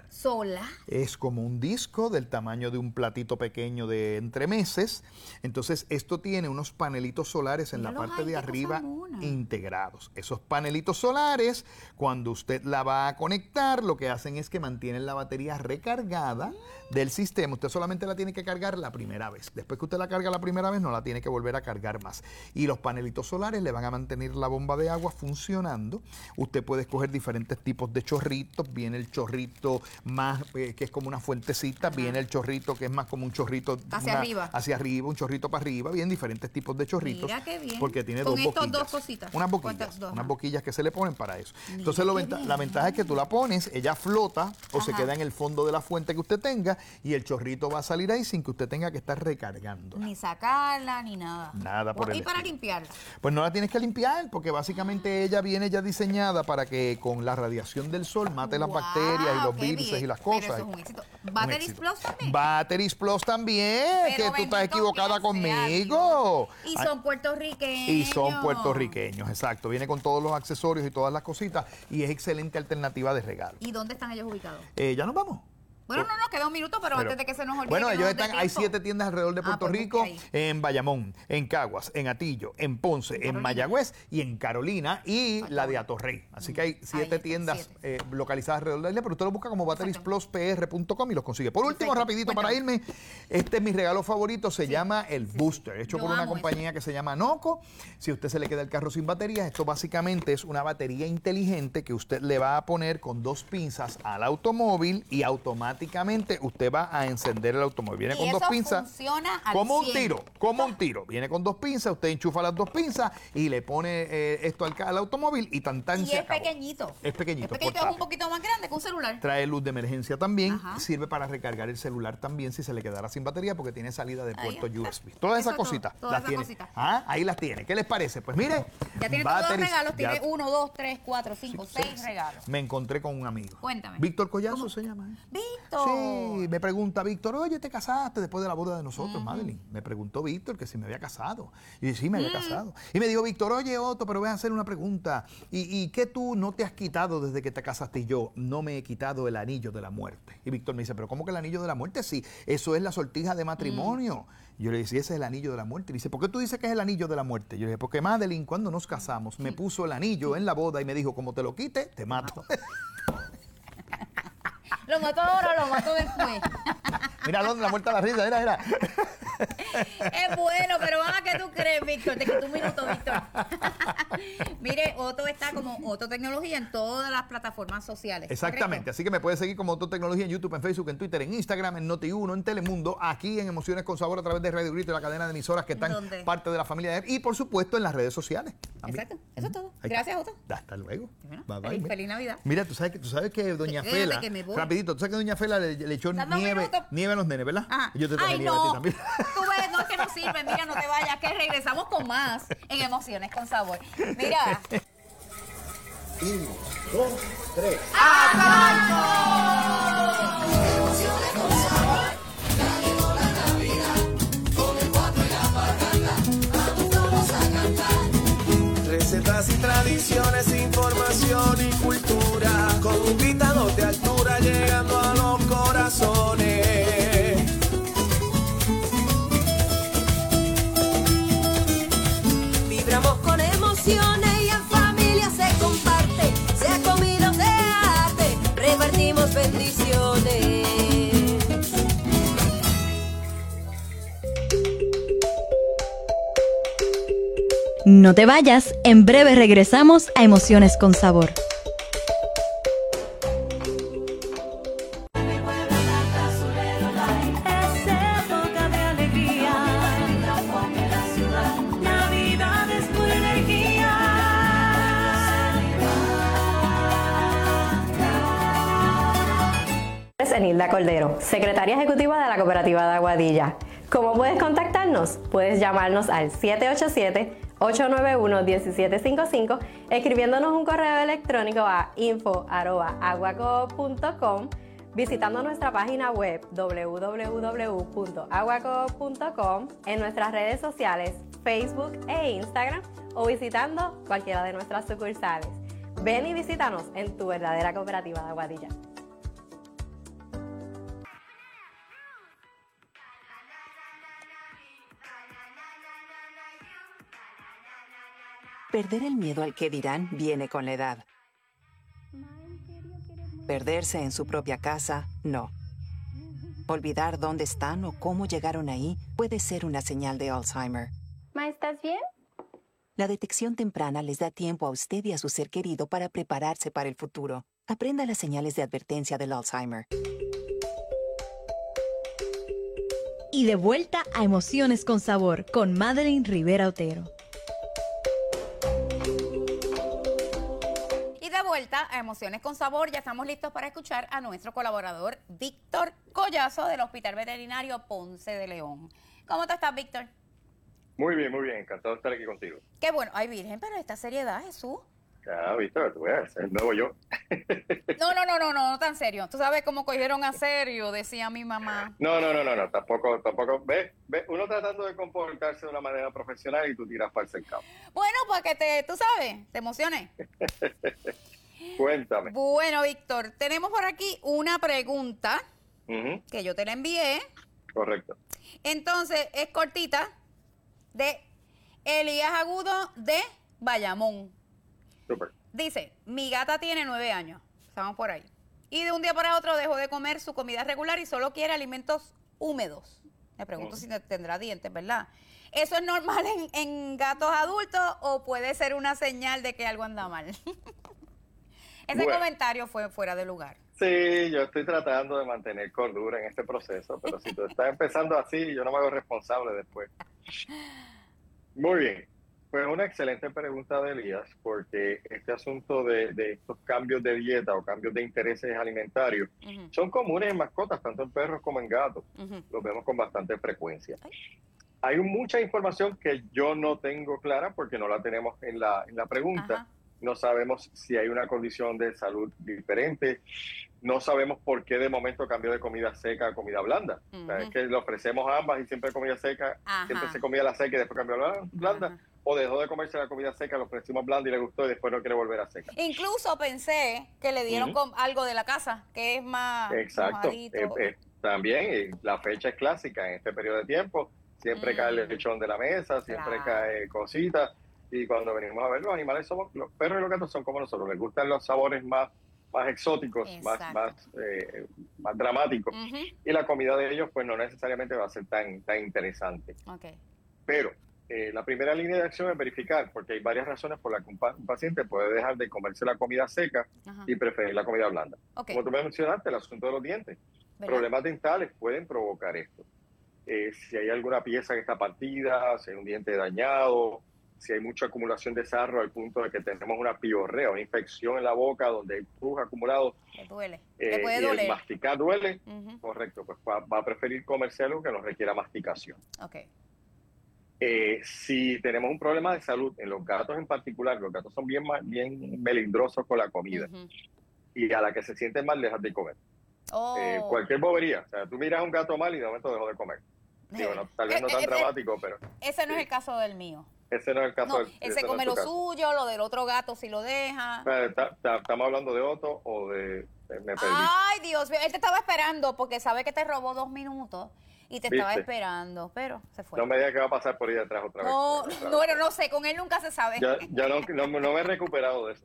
Speaker 5: Sola.
Speaker 9: Es como un disco del tamaño de un platito pequeño de entremeses. Entonces, esto tiene unos panelitos solares en la
Speaker 5: Míralos
Speaker 9: parte
Speaker 5: ahí,
Speaker 9: de
Speaker 5: qué
Speaker 9: arriba
Speaker 5: cosa mona.
Speaker 9: integrados. Esos panelitos solares, cuando usted la va a conectar, lo que hacen es que mantienen la batería recargada del sistema. Usted solamente la tiene que cargar la primera vez. Después que usted la carga la primera vez, no la tiene que volver a cargar más. Y los panelitos solares le van a mantener la bomba de agua funcionando. Usted puede escoger diferentes tipos de chorritos. Viene el chorrito más, que es como una fuentecita. Viene el chorrito que es más como un chorrito
Speaker 5: Hacia arriba.
Speaker 9: hacia arriba, un chorrito para arriba. Vienen diferentes tipos de chorritos.
Speaker 5: Mira qué bien.
Speaker 9: Porque tiene
Speaker 5: Con
Speaker 9: dos
Speaker 5: estos
Speaker 9: boquillas.
Speaker 5: dos cositas.
Speaker 9: Unas
Speaker 5: ¿Cuántas?
Speaker 9: boquillas.
Speaker 5: Dos,
Speaker 9: Unas
Speaker 5: ajá.
Speaker 9: boquillas que se le ponen para eso.
Speaker 5: Mira
Speaker 9: Entonces
Speaker 5: qué bien.
Speaker 9: la ventaja es que tú la pones, ella flota o se
Speaker 5: Ajá.
Speaker 9: queda en el fondo de la fuente que usted tenga y el chorrito va a salir ahí sin que usted tenga que estar recargando.
Speaker 5: Ni sacarla, ni nada.
Speaker 9: Nada por el
Speaker 5: Y para
Speaker 9: estilo.
Speaker 5: limpiarla.
Speaker 9: Pues no la tienes que limpiar porque básicamente ella viene ya diseñada para que con la radiación del sol mate las
Speaker 5: Wow,
Speaker 9: bacterias y los
Speaker 5: qué
Speaker 9: virus
Speaker 5: bien.
Speaker 9: y las
Speaker 5: Pero
Speaker 9: cosas.
Speaker 5: eso es un éxito.
Speaker 9: Un
Speaker 5: ¿Batteries
Speaker 9: éxito.
Speaker 5: Plus también?
Speaker 9: Batteries Plus también,
Speaker 5: Pero
Speaker 9: que tú estás
Speaker 5: bendito
Speaker 9: equivocada
Speaker 5: que
Speaker 9: conmigo.
Speaker 5: Y
Speaker 9: Ay,
Speaker 5: son puertorriqueños.
Speaker 9: y son puertorriqueños, exacto. Viene con todos los accesorios y todas las cositas y es excelente alternativa de regalo.
Speaker 5: ¿Y dónde están ellos ubicados?
Speaker 9: Ya nos vamos.
Speaker 5: Bueno, no, queda un minuto, pero antes de que se nos olvide.
Speaker 9: Bueno,
Speaker 5: que
Speaker 9: ellos
Speaker 5: nos dé
Speaker 9: están, hay
Speaker 5: tiempo.
Speaker 9: 7 tiendas alrededor de Puerto
Speaker 5: pues
Speaker 9: Rico,
Speaker 5: busque ahí.
Speaker 9: en Bayamón, en Caguas, en Atillo, en Ponce, en
Speaker 5: Carolina.
Speaker 9: Mayagüez y en Carolina y la de Atorrey. Así que hay 7
Speaker 5: está,
Speaker 9: tiendas
Speaker 5: 7.
Speaker 9: Localizadas alrededor de la isla, pero usted lo busca como batteriespluspr.com y los consigue. Por último,
Speaker 5: Perfecto.
Speaker 9: rapidito para irme, este es mi regalo favorito, se llama el Booster, hecho
Speaker 5: Yo
Speaker 9: por una
Speaker 5: amo
Speaker 9: compañía que se llama Noco. Si a usted se le queda el carro sin batería, esto básicamente es una batería inteligente que usted le va a poner con 2 pinzas al automóvil y automáticamente usted va a encender el automóvil. Viene
Speaker 5: Y
Speaker 9: con 2
Speaker 5: eso
Speaker 9: pinzas.
Speaker 5: funciona al
Speaker 9: Como un
Speaker 5: 100.
Speaker 9: tiro, como un tiro. Viene con 2 pinzas, usted enchufa las 2 pinzas y le pone esto al automóvil y tan
Speaker 5: Y
Speaker 9: se
Speaker 5: es
Speaker 9: acabó.
Speaker 5: pequeñito.
Speaker 9: Es pequeñito,
Speaker 5: Es pequeñito, es
Speaker 9: portátil.
Speaker 5: un poquito más grande que un celular.
Speaker 9: Trae luz de emergencia también,
Speaker 5: Ajá.
Speaker 9: sirve para recargar el celular también si se le quedara sin batería porque tiene salida de
Speaker 5: Ahí
Speaker 9: puerto
Speaker 5: está.
Speaker 9: USB. Todas esas
Speaker 5: Eso es todo,
Speaker 9: cositas
Speaker 5: todas
Speaker 9: las
Speaker 5: esas
Speaker 9: tiene.
Speaker 5: cositas.
Speaker 9: Ah, ahí las tiene. ¿Qué les parece? Pues mire,
Speaker 5: Ya tiene todos los
Speaker 9: batteries,
Speaker 5: regalos,
Speaker 9: ya-
Speaker 5: tiene 1, 2, 3, 4, 5,
Speaker 9: Sí,
Speaker 5: 6
Speaker 9: sí.
Speaker 5: regalos.
Speaker 9: Me encontré con un amigo.
Speaker 5: Cuéntame.
Speaker 9: Víctor Collazo se llama.
Speaker 5: Víctor.
Speaker 9: Sí, me pregunta Víctor, oye, ¿te casaste después de la boda de nosotros, Madeline? Me preguntó Víctor que si me había casado. Y yo, sí, me había casado. Y me dijo, Víctor, oye, Otto, pero voy a hacer una pregunta. ¿Y qué tú no te has quitado desde que te casaste? Y yo, no me he quitado el anillo de la muerte. Y Víctor me dice, ¿pero cómo que el anillo de la muerte? Sí, eso es la sortija de matrimonio. Y yo le dije, sí, ese es el anillo de la muerte. Y dice, ¿por qué tú dices que es el anillo de la muerte? Yo le dije, porque Madeline, cuando nos casamos, me puso el anillo en la boda y me dijo, como te lo quite, te mato.
Speaker 5: Lo mato ahora, lo mato después.
Speaker 9: Mira dónde la muerte a la risa, era.
Speaker 5: Es bueno, pero vamos, ¿qué tú crees, Víctor? Te quito un minuto, Víctor. Mire, Otto está como Otto Tecnología en todas las plataformas sociales.
Speaker 9: Exactamente,
Speaker 5: ¿correcto?
Speaker 9: así que me puedes seguir como Otto Tecnología en YouTube, en Facebook, en Twitter, en Instagram, en Noti1, en Telemundo, aquí en Emociones con Sabor a través de Radio Grito y la cadena de emisoras que están
Speaker 5: ¿Dónde?
Speaker 9: parte de la familia de y por supuesto en las redes sociales. también.
Speaker 5: Exacto, eso es todo.
Speaker 9: Ahí está.
Speaker 5: Gracias, Otto.
Speaker 9: Hasta luego.
Speaker 5: Bueno,
Speaker 9: Bye, bye.
Speaker 5: feliz- feliz Navidad.
Speaker 9: Mira, tú sabes que Doña
Speaker 5: Espérate
Speaker 9: Fela,
Speaker 5: que me voy.
Speaker 9: rapidito, tú sabes que Doña Fela le echó
Speaker 5: Dame un
Speaker 9: nieve
Speaker 5: minuto.
Speaker 9: a los nenes, ¿verdad?
Speaker 5: Ajá.
Speaker 9: Y yo te traje
Speaker 5: Ay,
Speaker 9: nieve a ti
Speaker 5: no.
Speaker 9: también.
Speaker 5: Tú ves, no es que no sirve. Mira, no te vayas, que regresamos con más en Emociones con Sabor. Mira.
Speaker 2: 1, 2, 3.
Speaker 4: Emociones con sabor, ya llegó la Navidad, con el 4 y la parranda, vamos todos a cantar.
Speaker 2: Recetas y tradiciones, información y cultura, con invitados de altura llegando a los corazones.
Speaker 3: Vibramos con emociones y en familia se comparte. Sea comida o sea arte, repartimos bendiciones.
Speaker 1: No te vayas, en breve regresamos a Emociones con Sabor.
Speaker 8: Es época de alegría, Navidad es pura energía.
Speaker 10: Es Enilda Cordero, secretaria ejecutiva de la Cooperativa de Aguadilla. ¿Cómo puedes contactarnos? Puedes llamarnos al 787-891-1755, escribiéndonos un correo electrónico a info@aguacoop.com, visitando nuestra página web www.aguacoop.com, en nuestras redes sociales Facebook e Instagram o visitando cualquiera de nuestras sucursales. Ven y visítanos en tu verdadera Cooperativa de Aguadilla.
Speaker 7: Perder el miedo al que dirán viene con la edad. Perderse en su propia casa, no. Olvidar dónde están o cómo llegaron ahí puede ser una señal de Alzheimer.
Speaker 10: Ma, ¿estás bien?
Speaker 7: La detección temprana les da tiempo a usted y a su ser querido para prepararse para el futuro. Aprenda las señales de advertencia del Alzheimer.
Speaker 1: Y de vuelta a Emociones con Sabor con Madeline Rivera Otero.
Speaker 5: Y de vuelta a Emociones con Sabor, ya estamos listos para escuchar a nuestro colaborador Víctor Collazo del Hospital Veterinario Ponce de León. ¿Cómo te estás, Víctor?
Speaker 11: Muy bien, encantado de estar aquí contigo.
Speaker 5: Qué bueno, ay Virgen, pero esta seriedad, Jesús.
Speaker 11: Ya, Víctor, tú ves, el nuevo yo.
Speaker 5: No tan serio. Tú sabes cómo cogieron a serio, decía mi mamá.
Speaker 11: No, tampoco. Ve, uno tratando de comportarse de una manera profesional y tú tiras para el cercado.
Speaker 5: Bueno, para que tú sabes, te emociones.
Speaker 11: Cuéntame.
Speaker 5: Bueno, Víctor, tenemos por aquí una pregunta que yo te la envié.
Speaker 11: Correcto.
Speaker 5: Entonces, es cortita, de Elías Agudo de Bayamón.
Speaker 11: Súper.
Speaker 5: Dice, mi gata tiene 9 años, estamos por ahí, y de un día para otro dejó de comer su comida regular y solo quiere alimentos húmedos. Me pregunto si tendrá dientes, ¿verdad? ¿Eso es normal en gatos adultos o puede ser una señal de que algo anda mal? Ese comentario fue fuera de lugar.
Speaker 11: Sí, yo estoy tratando de mantener cordura en este proceso, pero si tú estás empezando así, yo no me hago responsable después. Muy bien. Pues una excelente pregunta de Elías, porque este asunto de estos cambios de dieta o cambios de intereses alimentarios son comunes en mascotas, tanto en perros como en gatos. Los vemos con bastante frecuencia. Hay mucha información que yo no tengo clara porque no la tenemos en la pregunta. No sabemos si hay una condición de salud diferente. No sabemos por qué de momento cambió de comida seca a comida blanda. O sea, es que le ofrecemos ambas y siempre comida seca, siempre se comía la seca y después cambió a la blanda. O dejó de comerse la comida seca, lo ofrecimos blanda y le gustó y después no quiere volver a seca.
Speaker 5: Incluso pensé que le dieron algo de la casa, que es más
Speaker 11: exacto. También la fecha es clásica en este periodo de tiempo. Siempre cae el lechón de la mesa, siempre cae cositas. Y cuando venimos a ver, los animales somos, los perros y los gatos son como nosotros. Les gustan los sabores más exóticos, más dramáticos. Y la comida de ellos pues no necesariamente va a ser tan interesante. Pero la primera línea de acción es verificar, porque hay varias razones por las que un paciente puede dejar de comerse la comida seca y preferir la comida blanda. Como tú me mencionaste, el asunto de los dientes. Problemas dentales pueden provocar esto. Si hay alguna pieza que está partida, si hay un diente dañado, si hay mucha acumulación de sarro al punto de que tenemos una piorrea, una infección en la boca donde hay pus acumulado.
Speaker 5: Le duele. Le puede doler.
Speaker 11: Y el masticar duele, correcto, pues va a preferir comerse algo que no requiera masticación. Si tenemos un problema de salud, en los gatos en particular, los gatos son bien melindrosos con la comida. Y a la que se sienten mal, dejan de comer. Cualquier bobería. O sea, tú miras a un gato mal y de momento dejó de comer. Digo, tal vez no tan dramático, pero...
Speaker 5: Ese no es el caso del mío.
Speaker 11: Ese no es el caso.
Speaker 5: Él se come lo suyo, lo del otro gato si lo deja.
Speaker 11: ¿Estamos hablando de Otto o de... Me perdí?
Speaker 5: Ay, Dios mío, él te estaba esperando porque sabe que te robó 2 minutos y te estaba esperando, pero se fue.
Speaker 11: No me digas que va a pasar por ahí detrás otra vez.
Speaker 5: Bueno, no sé, con él nunca se sabe.
Speaker 11: Ya no me he recuperado de eso.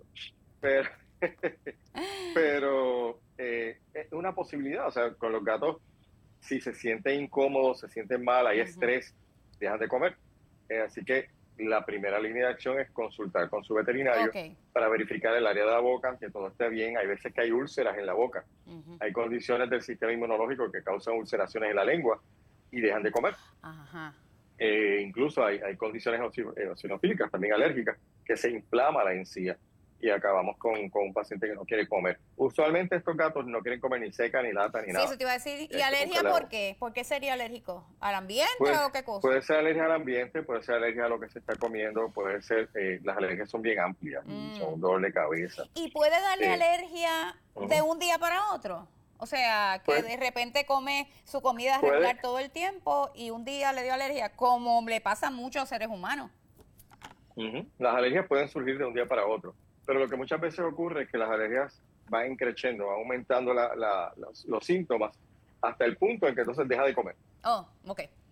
Speaker 11: Pero es una posibilidad, o sea, con los gatos, si se sienten incómodos, se sienten mal, hay estrés, dejan de comer. Así que la primera línea de acción es consultar con su veterinario para verificar el área de la boca, que todo esté bien. Hay veces que hay úlceras en la boca. Hay condiciones del sistema inmunológico que causan ulceraciones en la lengua y dejan de comer. Incluso hay condiciones eosinofílicas, también alérgicas, que se inflama la encía y acabamos con un paciente que no quiere comer. Usualmente estos gatos no quieren comer ni seca, ni lata, ni nada.
Speaker 5: Sí, eso te iba a decir. ¿Y alergia por qué? ¿Por qué sería alérgico? ¿Al ambiente o qué cosa?
Speaker 11: Puede ser alergia al ambiente, puede ser alergia a lo que se está comiendo, puede ser, las alergias son bien amplias, son un dolor de cabeza.
Speaker 5: ¿Y puede darle alergia de un día para otro? O sea, que de repente come su comida regular todo el tiempo y un día le dio alergia, como le pasa a muchos seres humanos.
Speaker 11: Las alergias pueden surgir de un día para otro. Pero lo que muchas veces ocurre es que las alergias van creciendo, van aumentando los síntomas hasta el punto en que entonces deja de comer.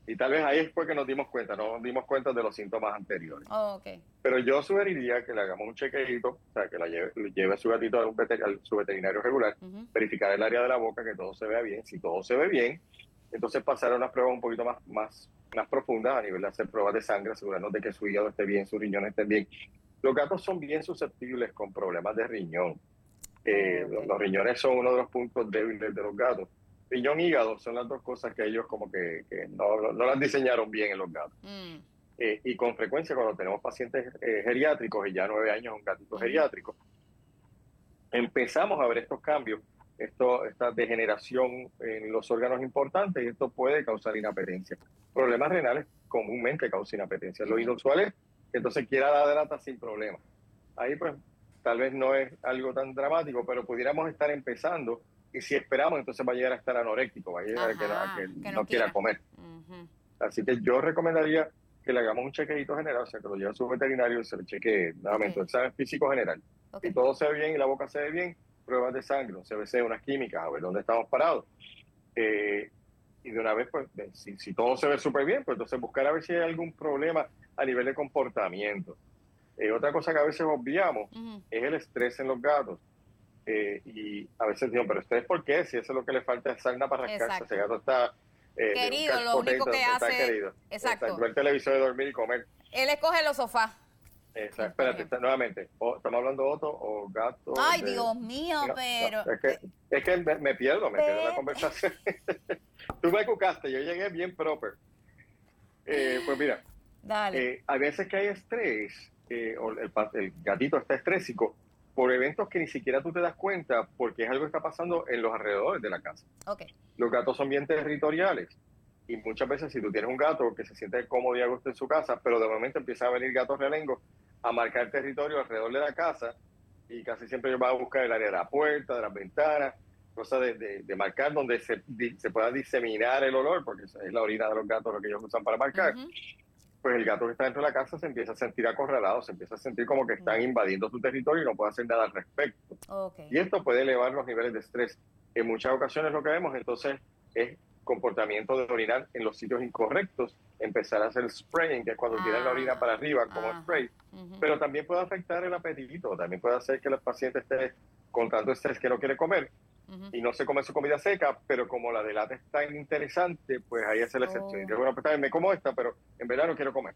Speaker 11: Y tal vez ahí fue que nos dimos cuenta, no nos dimos cuenta de los síntomas anteriores.
Speaker 5: Oh, ok.
Speaker 11: Pero yo sugeriría que le hagamos un chequeito, o sea, que lleve a su gatito a su veterinario regular, verificar el área de la boca, que todo se vea bien. Si todo se ve bien, entonces pasar a unas pruebas un poquito más profundas a nivel de hacer pruebas de sangre, asegurarnos de que su hígado esté bien, sus riñones estén bien. Los gatos son bien susceptibles con problemas de riñón. Los riñones son uno de los puntos débiles de los gatos. Riñón y hígado son las dos cosas que ellos como que no las diseñaron bien en los gatos. Y con frecuencia cuando tenemos pacientes geriátricos, y ya 9 años un gatito geriátrico, empezamos a ver estos cambios, esta degeneración en los órganos importantes, y esto puede causar inapetencia. Problemas renales comúnmente causan inapetencia. Lo inusual es que entonces quiera dar de lata sin problema. Ahí pues tal vez no es algo tan dramático, pero pudiéramos estar empezando, y si esperamos entonces va a llegar a estar anoréctico, va a llegar a que no quiera comer. Así que yo recomendaría que le hagamos un chequeito general, o sea, que lo lleve a su veterinario y se le chequee nuevamente un examen físico general. Si todo se ve bien y la boca se ve bien, pruebas de sangre, un CBC, unas químicas, a ver dónde estamos parados. Y de una vez, pues, si todo se ve súper bien, pues entonces buscar a ver si hay algún problema a nivel de comportamiento. Otra cosa que a veces obviamos es el estrés en los gatos. Y a veces digo, pero estrés, ¿por qué? Si eso es lo que le falta es sarna para rascarse.
Speaker 5: Exacto.
Speaker 11: Ese gato está
Speaker 5: querido, lo único que
Speaker 11: está
Speaker 5: hace...
Speaker 11: querido.
Speaker 5: Exacto.
Speaker 11: Ver televisor, dormir y comer.
Speaker 5: Él escoge los sofás.
Speaker 11: Exacto. Espérate, nuevamente, ¿estamos hablando de Otto o gato?
Speaker 5: Ay, Dios mío,
Speaker 11: No,
Speaker 5: pero...
Speaker 11: es que me pierdo en la conversación. Tú me cucaste, yo llegué bien proper. Pues mira,
Speaker 5: Dale.
Speaker 11: a veces que hay estrés, o el gatito está estrésico por eventos que ni siquiera tú te das cuenta, porque es algo que está pasando en los alrededores de la casa.
Speaker 5: Okay.
Speaker 11: Los gatos son bien territoriales, y muchas veces si tú tienes un gato que se siente cómodo y a gusto en su casa, pero de momento empiezan a venir gatos realengos a marcar territorio alrededor de la casa, y casi siempre ellos van a buscar el área de la puerta, de las ventanas, cosas de marcar donde se pueda diseminar el olor, porque es la orina de los gatos lo que ellos usan para marcar. Pues el gato que está dentro de la casa se empieza a sentir acorralado, se empieza a sentir como que están invadiendo su territorio y no puede hacer nada al respecto. Y esto puede elevar los niveles de estrés. En muchas ocasiones lo que vemos entonces es comportamiento de orinar en los sitios incorrectos, empezar a hacer spraying, que es cuando tiran la orina para arriba como spray, pero también puede afectar el apetito, también puede hacer que el paciente esté con tanto estrés que no quiere comer y no se come su comida seca, pero como la de lata es tan interesante, pues ahí hace la excepción. Y yo, bueno, pues me como esta, pero en verdad no quiero comer.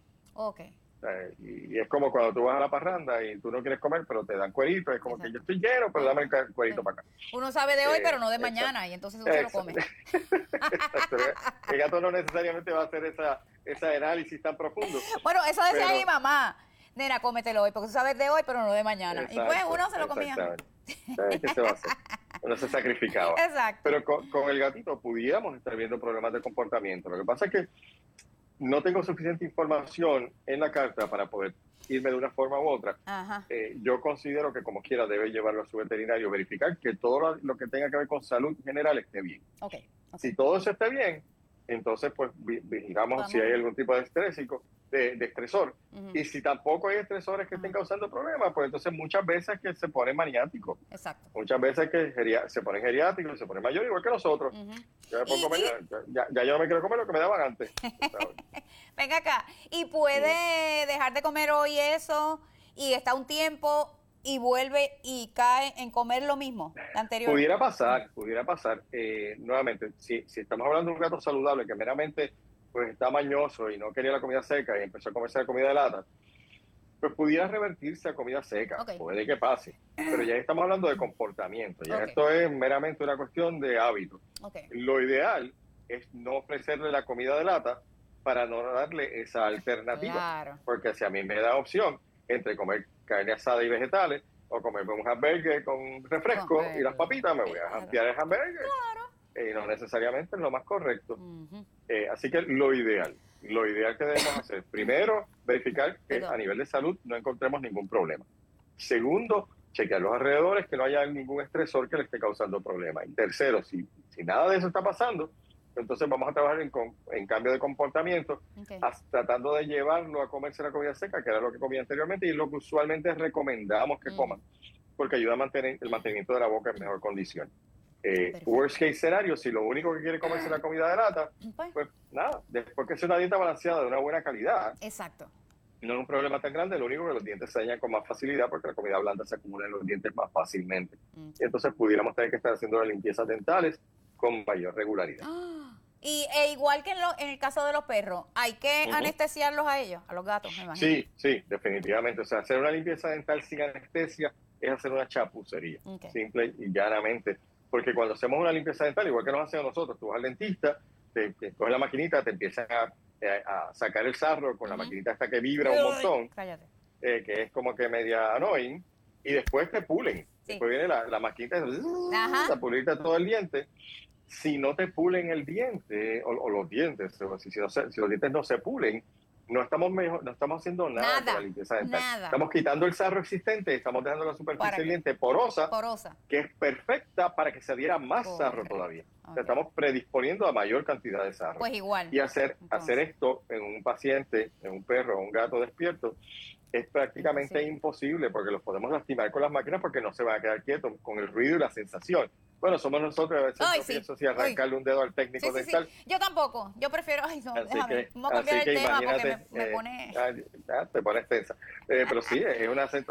Speaker 11: Y es como cuando tú vas a la parranda y tú no quieres comer, pero te dan cuerito, es como que yo estoy lleno, pero dame el cuerito para acá.
Speaker 5: Uno sabe de hoy, pero no de mañana, y entonces uno se lo come.
Speaker 11: El gato no necesariamente va a hacer ese análisis tan profundo.
Speaker 5: Bueno, eso decía mi mamá. Nena, cómetelo hoy, porque tú sabes de hoy, pero no de mañana. Y pues uno se lo comía.
Speaker 11: ¿Qué se va a hacer? Uno se sacrificaba.
Speaker 5: Exacto.
Speaker 11: Pero con el gatito pudiéramos estar viendo problemas de comportamiento. Lo que pasa es que no tengo suficiente información en la carta para poder irme de una forma u otra. Yo considero que como quiera debe llevarlo a su veterinario, verificar que todo lo que tenga que ver con salud general esté bien. Si todo eso esté bien, entonces pues vigilamos si hay algún tipo de estresor. Y si tampoco hay estresores que estén causando problemas, pues entonces muchas veces que se pone maniático. Muchas veces que se ponen geriátricos, se ponen mayor igual que nosotros. Ya yo no me quiero comer lo que me daban antes.
Speaker 5: Venga acá, y puede dejar de comer hoy eso, y está un tiempo y vuelve y cae en comer lo mismo anterior.
Speaker 11: Pudiera pasar. Nuevamente, si estamos hablando de un gato saludable que meramente pues está mañoso y no quería la comida seca y empezó a comerse la comida de lata, pues pudiera revertirse a comida seca, puede que pase, pero ya estamos hablando de comportamiento, ya esto es meramente una cuestión de hábito. Lo ideal es no ofrecerle la comida de lata para no darle esa alternativa, porque si a mí me da opción entre comer carne asada y vegetales o comerme un hamburger con refresco y las papitas, me voy a jampear el hamburger. Y no necesariamente es lo más correcto. Así que lo ideal que debemos hacer, primero, verificar que a nivel de salud no encontremos ningún problema. Segundo, chequear los alrededores, que no haya ningún estresor que le esté causando problemas. Y tercero, si nada de eso está pasando, entonces vamos a trabajar en cambio de comportamiento, tratando de llevarlo a comerse la comida seca, que era lo que comía anteriormente, y lo que usualmente recomendamos que coman, porque ayuda a mantener el mantenimiento de la boca en mejor condición. Worst case scenario, si lo único que quiere comerse es la comida de lata, pues nada, después que sea una dieta balanceada de una buena calidad,
Speaker 5: exacto,
Speaker 11: no es un problema tan grande, lo único que los dientes se dañan con más facilidad porque la comida blanda se acumula en los dientes más fácilmente. Y entonces pudiéramos tener que estar haciendo las limpiezas dentales con mayor regularidad.
Speaker 5: Y igual que en el caso de los perros, ¿hay que anestesiarlos a ellos, a los gatos, me imagino?
Speaker 11: Sí, sí, definitivamente. O sea, hacer una limpieza dental sin anestesia es hacer una chapucería, simple y llanamente. Porque cuando hacemos una limpieza dental, igual que nos hacemos nosotros, tú vas al dentista, te coges la maquinita, te empiezan a sacar el sarro con la maquinita hasta que vibra un montón, que es como que media annoying, y después te pulen. Después viene la maquinita a pulirte todo el diente. Si no te pulen el diente, o los dientes, si los dientes no se pulen, no estamos haciendo nada con la limpieza dental. Estamos quitando el sarro existente, estamos dejando la superficie del diente porosa, que es perfecta para que se adhiera más sarro todavía. O sea, estamos predisponiendo a mayor cantidad de sarro.
Speaker 5: Pues igual.
Speaker 11: Y hacer esto en un paciente, en un perro o un gato despierto, es prácticamente imposible porque los podemos lastimar con las máquinas porque no se van a quedar quietos con el ruido y la sensación. Bueno, somos nosotros, a veces no pienso si arrancarle un dedo al técnico dental.
Speaker 5: Yo tampoco, yo prefiero, vamos a cambiar el tema porque me pone...
Speaker 11: te pones tensa. Pero sí, es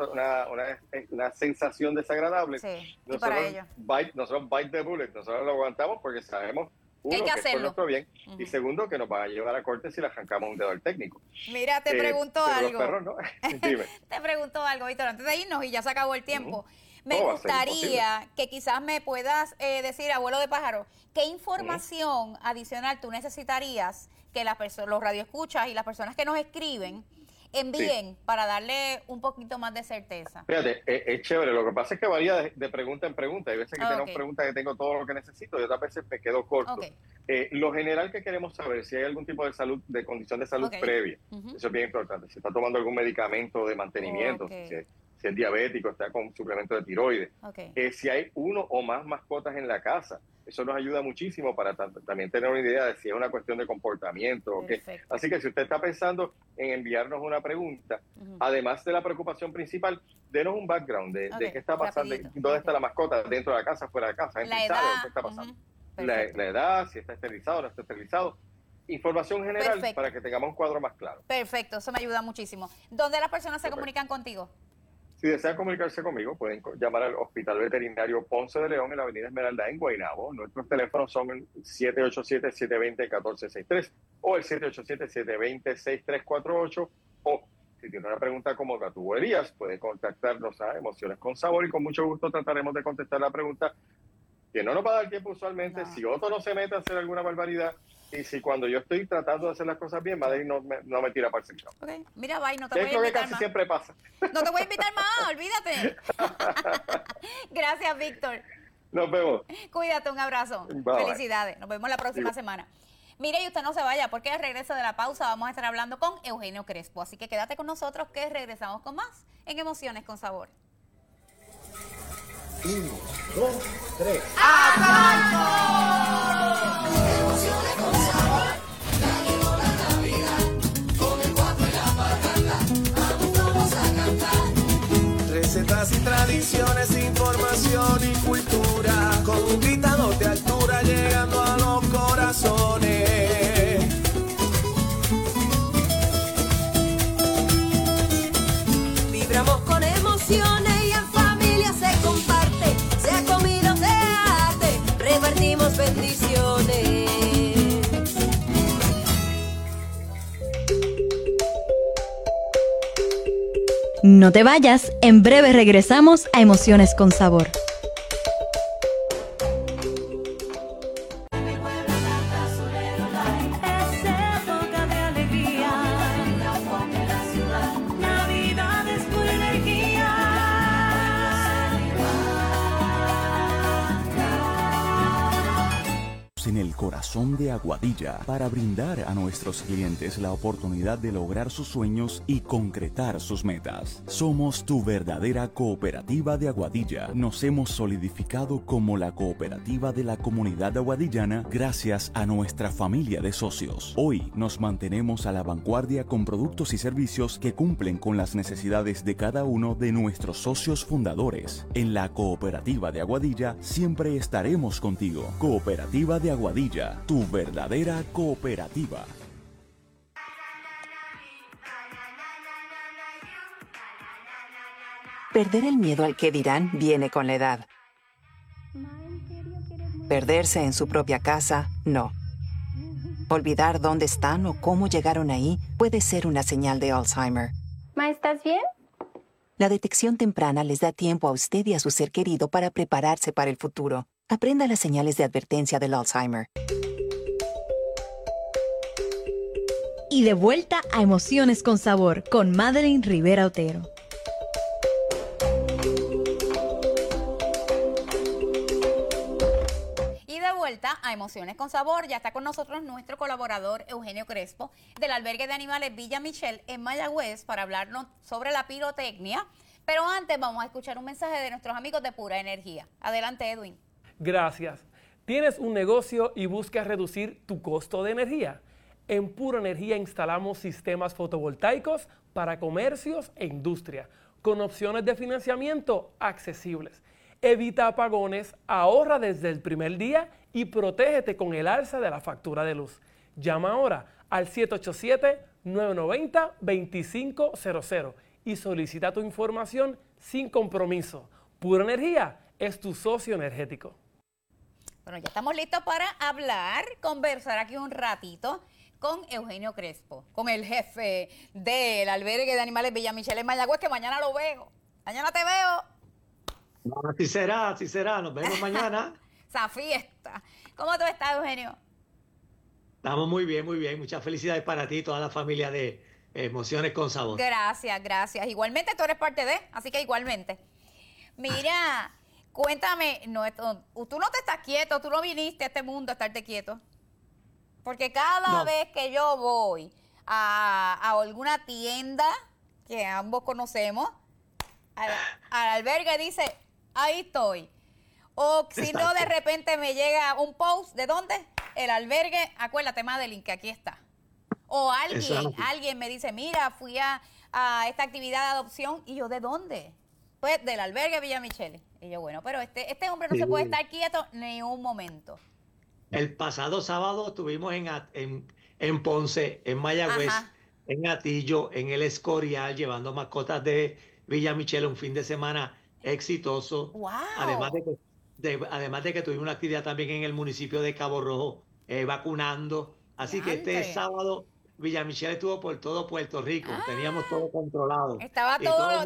Speaker 11: una sensación desagradable. Nosotros bite the bullet, nosotros lo aguantamos porque sabemos, uno, que es por nuestro bien, y segundo, que nos va a llevar a corte si le arrancamos un dedo al técnico.
Speaker 5: Mira, te pregunto algo.
Speaker 11: Los perros no. Dime.
Speaker 5: Te pregunto algo, Víctor, antes de irnos y ya se acabó el tiempo. Me gustaría que quizás me puedas decir, abuelo de pájaro, ¿qué información adicional tú necesitarías que los radioescuchas y las personas que nos escriben envíen para darle un poquito más de certeza?
Speaker 11: Fíjate, es chévere. Lo que pasa es que varía de pregunta en pregunta. Hay veces que tenemos preguntas que tengo todo lo que necesito y otras veces me quedo corto. Lo general que queremos saber si hay algún tipo de condición de salud previa. Eso es bien importante. Si está tomando algún medicamento de mantenimiento, si es diabético, está con suplemento de tiroides. Si hay uno o más mascotas en la casa, eso nos ayuda muchísimo para también tener una idea de si es una cuestión de comportamiento o qué. Así que si usted está pensando en enviarnos una pregunta, además de la preocupación principal, denos un background de qué está pasando, dónde está la mascota, dentro de la casa, fuera de casa, en la edad, qué está pasando. La edad, si está esterilizado o no está esterilizado. Información general para que tengamos un cuadro más claro.
Speaker 5: Perfecto, eso me ayuda muchísimo. ¿Dónde las personas se comunican contigo?
Speaker 11: Si desean comunicarse conmigo, pueden llamar al Hospital Veterinario Ponce de León en la Avenida Esmeralda en Guaynabo. Nuestros teléfonos son el 787-720-1463 o el 787-720-6348. O si tiene una pregunta como la tuberías, puede contactarnos a Emociones con Sabor y con mucho gusto trataremos de contestar la pregunta, que no nos va a dar tiempo usualmente. Si Otto no se mete a hacer alguna barbaridad, y si cuando yo estoy tratando de hacer las cosas bien, Madrid no me tira para el centro.
Speaker 5: Mira, bye, no te voy a invitar más. Es
Speaker 11: lo que casi siempre pasa.
Speaker 5: No te voy a invitar más, olvídate. Gracias, Víctor.
Speaker 11: Nos vemos.
Speaker 5: Cuídate, un abrazo.
Speaker 11: Bye.
Speaker 5: Felicidades. Nos vemos la próxima semana. Mire, y usted no se vaya, porque al regreso de la pausa vamos a estar hablando con Eugenio Crespo. Así que quédate con nosotros, que regresamos con más en Emociones con Sabor.
Speaker 2: 1, 2, 3.
Speaker 4: Emociones con sabor, dale bola a la vida, con el 4 y la parranda, vamos a cantar.
Speaker 2: Recetas y tradiciones, información y cultura, con un gritado de altura llegando a los corazones.
Speaker 3: Vibramos con emociones y en familia se comparte, se ha comido, se arte, repartimos bendiciones.
Speaker 1: No te vayas, en breve regresamos a Emociones con Sabor.
Speaker 8: Es época de alegría, Navidad es pura energía.
Speaker 12: En el corazón de Aguadilla para brindar a nuestros clientes la oportunidad de lograr sus sueños y concretar sus metas. Somos tu verdadera cooperativa de Aguadilla. Nos hemos solidificado como la cooperativa de la comunidad aguadillana gracias a nuestra familia de socios. Hoy nos mantenemos a la vanguardia con productos y servicios que cumplen con las necesidades de cada uno de nuestros socios fundadores. En la cooperativa de Aguadilla siempre estaremos contigo. Cooperativa de Aguadilla, tu verdadera cooperativa.
Speaker 7: Perder el miedo al que dirán viene con la edad. Perderse en su propia casa, no. Olvidar dónde están o cómo llegaron ahí puede ser una señal de Alzheimer.
Speaker 10: Ma, ¿estás bien?
Speaker 7: La detección temprana les da tiempo a usted y a su ser querido para prepararse para el futuro. Aprenda las señales de advertencia del Alzheimer.
Speaker 1: Y de vuelta a Emociones con Sabor con Madeline Rivera Otero.
Speaker 5: A Emociones con Sabor, ya está con nosotros nuestro colaborador Eugenio Crespo del albergue de animales Villa Michelle en Mayagüez para hablarnos sobre la pirotecnia, pero antes vamos a escuchar un mensaje de nuestros amigos de Pura Energía. Adelante, Edwin.
Speaker 13: Gracias. ¿Tienes un negocio y buscas reducir tu costo de energía? En Pura Energía instalamos sistemas fotovoltaicos para comercios e industria con opciones de financiamiento accesibles. Evita apagones, ahorra desde el primer día y protégete con el alza de la factura de luz. Llama ahora al 787-990-2500 y solicita tu información sin compromiso. Pura Energía es tu socio energético.
Speaker 5: Bueno, ya estamos listos para conversar aquí un ratito con Eugenio Crespo, con el jefe del albergue de animales Villa Michelle en Mayagüez, que mañana lo veo. Mañana te veo.
Speaker 14: Así será, nos vemos mañana.
Speaker 5: Esa fiesta. ¿Cómo tú estás, Eugenio?
Speaker 14: Estamos muy bien, muchas felicidades para ti y toda la familia de Emociones con Sabor.
Speaker 5: Gracias. Igualmente tú eres parte de, así que igualmente. Mira, cuéntame, tú no te estás quieto, tú no viniste a este mundo a estarte quieto. Porque cada vez que yo voy a alguna tienda que ambos conocemos, al albergue dice, ahí estoy. O si no, de repente me llega un post, ¿de dónde? El albergue, acuérdate, Madeline, que aquí está. O alguien me dice, mira, fui a esta actividad de adopción, y yo, ¿de dónde? Pues del albergue Villa Michelle. Y yo, bueno, pero este hombre no se puede estar quieto ni un momento.
Speaker 14: El pasado sábado estuvimos en Ponce, en Mayagüez, en Atillo, en el Escorial, llevando mascotas de Villa Michelle, un fin de semana exitoso.
Speaker 5: Wow.
Speaker 14: Además de que tuvimos una actividad también en el municipio de Cabo Rojo, vacunando. Así que este sábado Villa Michelle estuvo por todo Puerto Rico. Teníamos todo controlado.
Speaker 5: Estaba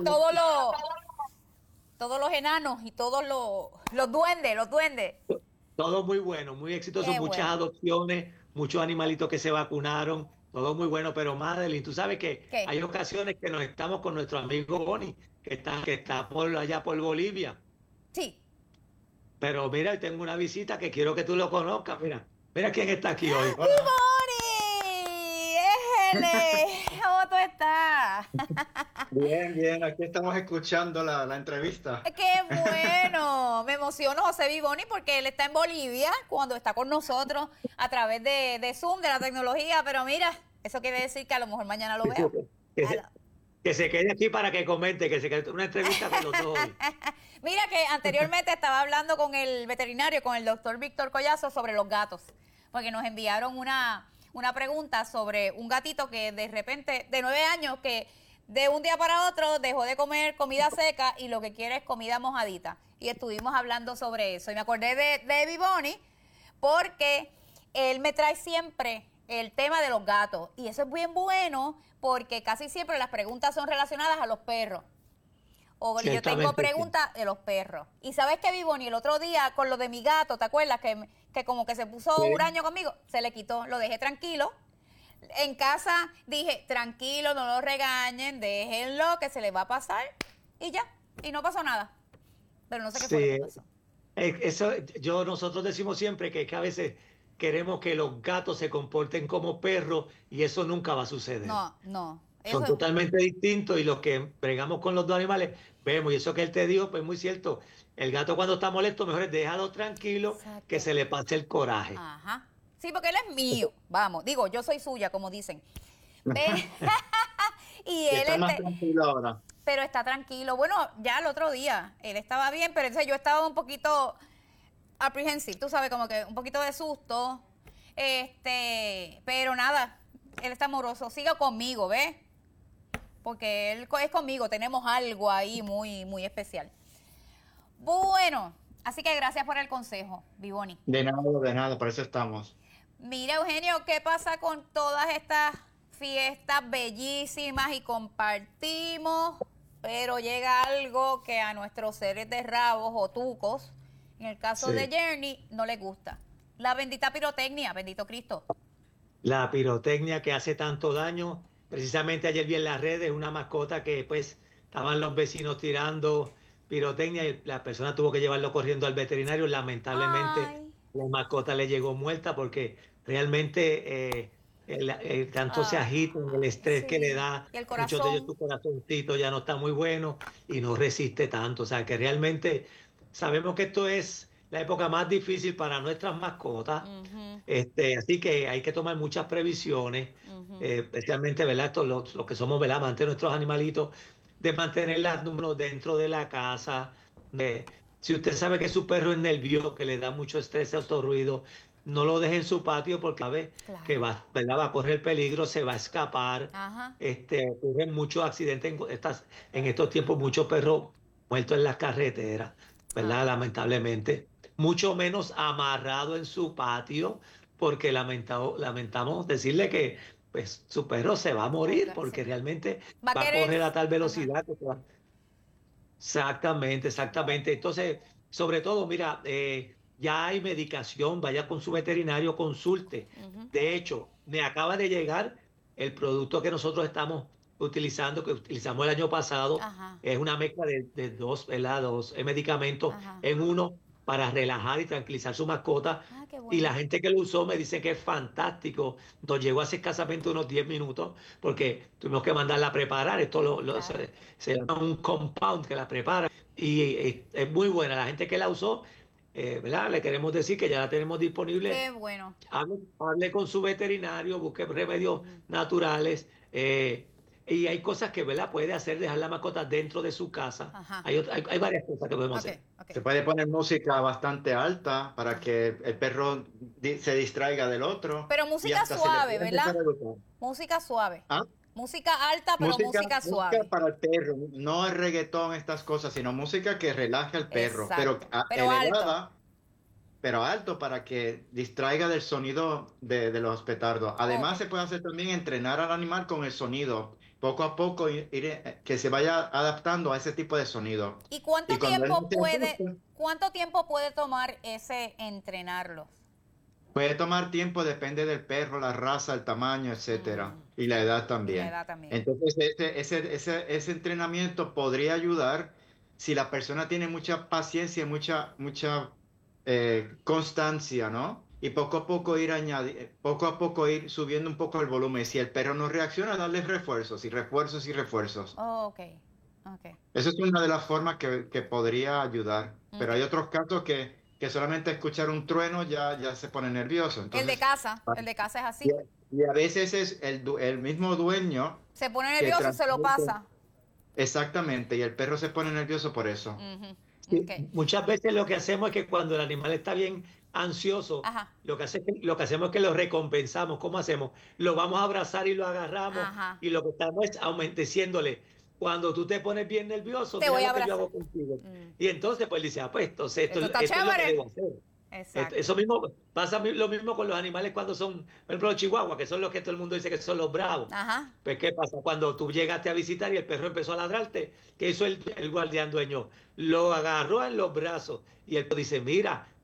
Speaker 5: todos los enanos y todos los duendes.
Speaker 14: Todo muy bueno, muy exitoso. Muchas adopciones, muchos animalitos que se vacunaron. Todo muy bueno, pero Madeline, tú sabes que hay ocasiones que nos estamos con nuestro amigo Bonnie, que está allá por Bolivia.
Speaker 5: Sí.
Speaker 14: Pero mira, tengo una visita que quiero que tú lo conozcas. Mira quién está aquí hoy.
Speaker 5: ¡Bonnie! ¡Es él! ¿Cómo tú estás?
Speaker 15: Bien, aquí estamos escuchando la entrevista.
Speaker 5: ¡Qué bueno! Me emociono, José Vivoni, porque él está en Bolivia cuando está con nosotros a través de Zoom, de la tecnología, pero mira, eso quiere decir que a lo mejor mañana lo veo.
Speaker 14: Que se quede aquí para que comente, que se quede una entrevista con los dos hoy.
Speaker 5: Mira que anteriormente estaba hablando con el veterinario, con el doctor Víctor Collazo, sobre los gatos, porque nos enviaron una pregunta sobre un gatito que de repente, de 9 años, que de un día para otro dejó de comer comida seca y lo que quiere es comida mojadita. Y estuvimos hablando sobre eso. Y me acordé de Vivoni porque él me trae siempre el tema de los gatos. Y eso es bien bueno porque casi siempre las preguntas son relacionadas a los perros. O yo tengo preguntas de los perros. Y ¿sabes qué, Vivoni? El otro día con lo de mi gato, ¿te acuerdas? Que como que se puso huraño conmigo, se le quitó, lo dejé tranquilo. En casa dije, tranquilo, no lo regañen, déjenlo, que se le va a pasar. Y ya, y no pasó nada. Pero no sé qué fue lo que pasó.
Speaker 14: Nosotros decimos siempre que a veces queremos que los gatos se comporten como perros y eso nunca va a suceder.
Speaker 5: No, no.
Speaker 14: Son totalmente distintos y los que bregamos con los dos animales vemos, y eso que él te dijo, pues muy cierto. El gato cuando está molesto, mejor es déjalo tranquilo, que se le pase el coraje.
Speaker 5: Ajá. Sí, porque él es mío. Vamos, digo, yo soy suya, como dicen. Y él
Speaker 15: está más tranquilo ahora.
Speaker 5: Pero está tranquilo. Bueno, ya el otro día él estaba bien, pero entonces yo estaba un poquito apprehensive, tú sabes, como que un poquito de susto. Pero nada, él está amoroso. Sigue conmigo, ¿ves? Porque él es conmigo, tenemos algo ahí muy, muy especial. Bueno, así que gracias por el consejo, Vivoni.
Speaker 15: De nada, por eso estamos.
Speaker 5: Mira, Eugenio, ¿qué pasa con todas estas fiestas bellísimas y compartimos, pero llega algo que a nuestros seres de rabos o tucos, en el caso de Journey, no les gusta? La bendita pirotecnia, bendito Cristo.
Speaker 14: La pirotecnia que hace tanto daño. Precisamente ayer vi en las redes una mascota que pues estaban los vecinos tirando pirotecnia y la persona tuvo que llevarlo corriendo al veterinario. Lamentablemente la mascota le llegó muerta porque realmente tanto se agita, el estrés que le da,
Speaker 5: y el corazón.
Speaker 14: muchos de ellos su corazoncito ya no está muy bueno y no resiste tanto. O sea que realmente sabemos que esto es la época más difícil para nuestras mascotas. Así que hay que tomar muchas previsiones, especialmente, ¿verdad? Estos, los que somos, ¿verdad?, amantes de nuestros animalitos, de mantenerlas dentro de la casa. Si usted sabe que su perro es nervioso, que le da mucho estrés, estos ruidos, no lo deje en su patio porque sabe que va, ¿verdad?, va a correr peligro, se va a escapar. Ocurren muchos accidentes en estos tiempos, muchos perros muertos en las carreteras, ¿verdad? Lamentablemente. Mucho menos amarrado en su patio, porque lamentamos decirle que pues, su perro se va a morir, porque realmente va a correr a tal velocidad. Exactamente. Entonces, sobre todo, mira, ya hay medicación, vaya con su veterinario, consulte. De hecho, me acaba de llegar el producto que nosotros estamos utilizando, que utilizamos el año pasado. Es una mezcla de dos medicamentos en uno, para relajar y tranquilizar su mascota. Bueno. Y la gente que lo usó me dice que es fantástico. Nos llegó hace escasamente unos 10 minutos porque tuvimos que mandarla a preparar. Esto se llama un compound que la prepara. Y es muy buena. La gente que la usó, ¿verdad?, le queremos decir que ya la tenemos disponible.
Speaker 5: Qué bueno.
Speaker 14: Hable con su veterinario, busque remedios naturales. Y hay cosas que, ¿verdad?, puede hacer, dejar la mascota dentro de su casa. Hay varias cosas que podemos hacer.
Speaker 15: Se puede poner música bastante alta para que el perro se distraiga del otro.
Speaker 5: Pero música suave, ¿verdad? Música suave. Música alta, pero música suave.
Speaker 15: Música para el perro, no el reggaetón, estas cosas, sino música que relaje al perro. Pero elevada, pero alto, para que distraiga del sonido de los petardos. Además, se puede hacer también entrenar al animal con el sonido. Poco a poco que se vaya adaptando a ese tipo de sonido.
Speaker 5: ¿Y cuánto tiempo puede tomar ese entrenarlos?
Speaker 15: Puede tomar tiempo, depende del perro, la raza, el tamaño, etcétera, y la edad también. Entonces, ese entrenamiento podría ayudar si la persona tiene mucha paciencia, mucha constancia, ¿no? Y poco a poco ir subiendo un poco el volumen. Si el perro no reacciona, darle refuerzos. Esa es una de las formas que podría ayudar. Pero hay otros casos que solamente escuchar un trueno ya se pone nervioso. Entonces,
Speaker 5: el de casa es así.
Speaker 15: Y a veces es el mismo dueño.
Speaker 5: Se pone nervioso y se lo pasa.
Speaker 15: Exactamente, y el perro se pone nervioso por eso.
Speaker 14: Muchas veces lo que hacemos es que cuando el animal está bien ansioso, lo que hacemos es que lo recompensamos. ¿Cómo hacemos? Lo vamos a abrazar y lo agarramos, y lo que estamos es diciéndole, cuando tú te pones bien nervioso,
Speaker 5: te voy a
Speaker 14: abrazar.
Speaker 5: Yo
Speaker 14: hago contigo. Y entonces pues dice, pues entonces esto es lo que debo hacer.
Speaker 5: Exacto.
Speaker 14: Eso mismo pasa lo mismo con los animales cuando son, por ejemplo, los chihuahuas, que son los que todo el mundo dice que son los bravos. Pues ¿qué pasa? Cuando tú llegaste a visitar y el perro empezó a ladrarte, ¿qué hizo el guardián dueño? Lo agarró en los brazos y él dice, mira,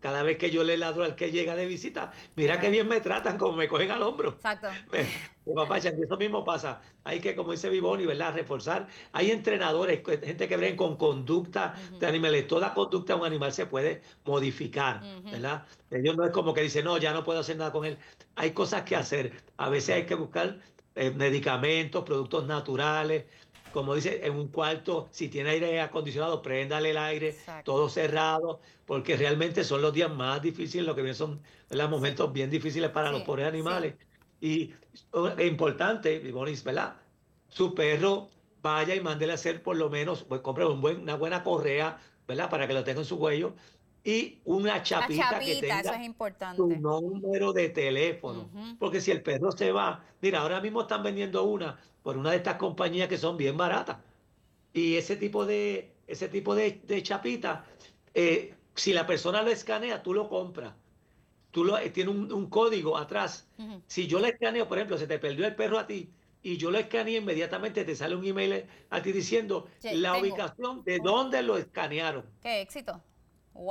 Speaker 14: cada vez que yo le ladro al que llega de visita, mira qué bien me tratan, como me cogen al hombro.
Speaker 5: Exacto.
Speaker 14: Papachan, eso mismo pasa. Hay que, como dice Vivoni, ¿verdad?, reforzar. Hay entrenadores, gente que ven con conducta de animales. Toda conducta de un animal se puede modificar, ¿verdad? Ellos no es como que dicen, no, ya no puedo hacer nada con él. Hay cosas que hacer. A veces hay que buscar medicamentos, productos naturales. Como dice, en un cuarto, si tiene aire acondicionado, préndale el aire, todo cerrado, porque realmente son los días más difíciles, lo que vienen son los momentos bien difíciles para los pobres animales. Y es importante, Bonis, ¿verdad? Su perro vaya y mándele a hacer por lo menos, pues compre una buena correa, ¿verdad? Para que lo tenga en su cuello. Y una chapita que tenga
Speaker 5: eso es importante.
Speaker 14: su número de teléfono. Porque si el perro se va, mira, ahora mismo están vendiendo una por una de estas compañías que son bien baratas. Y ese tipo de chapita, si la persona lo escanea, tú lo compras. Tiene un código atrás. Si yo lo escaneo, por ejemplo, se te perdió el perro a ti, y yo lo escaneé, inmediatamente te sale un email a ti diciendo ubicación de dónde lo escanearon.
Speaker 5: ¡Qué éxito! ¡Wow!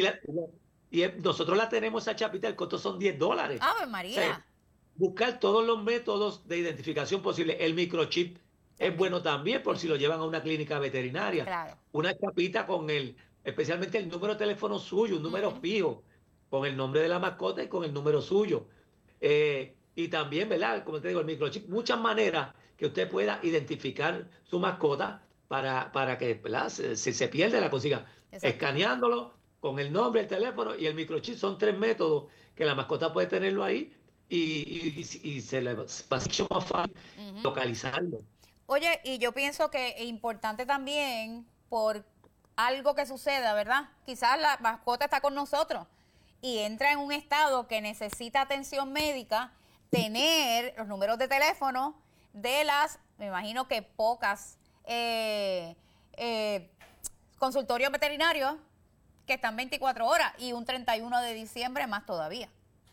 Speaker 14: Y nosotros la tenemos, esa chapita, el costo son $10.
Speaker 5: ¡Ave María!
Speaker 14: O sea, buscar todos los métodos de identificación posible. El microchip es bueno también por si lo llevan a una clínica veterinaria.
Speaker 5: Claro.
Speaker 14: Una chapita con especialmente el número de teléfono suyo, un número fijo, con el nombre de la mascota y con el número suyo. Y también, ¿verdad?, como te digo, el microchip, muchas maneras que usted pueda identificar su mascota para que, ¿verdad?, si se pierde, la consiga. Escaneándolo con el nombre, el teléfono y el microchip. Son 3 métodos que la mascota puede tenerlo ahí y se le va a ser mucho más fácil localizarlo.
Speaker 5: Oye, y yo pienso que es importante también por algo que suceda, ¿verdad? Quizás la mascota está con nosotros y entra en un estado que necesita atención médica, tener los números de teléfono de me imagino que pocas consultorios veterinarios que están 24 horas y un 31 de diciembre más todavía.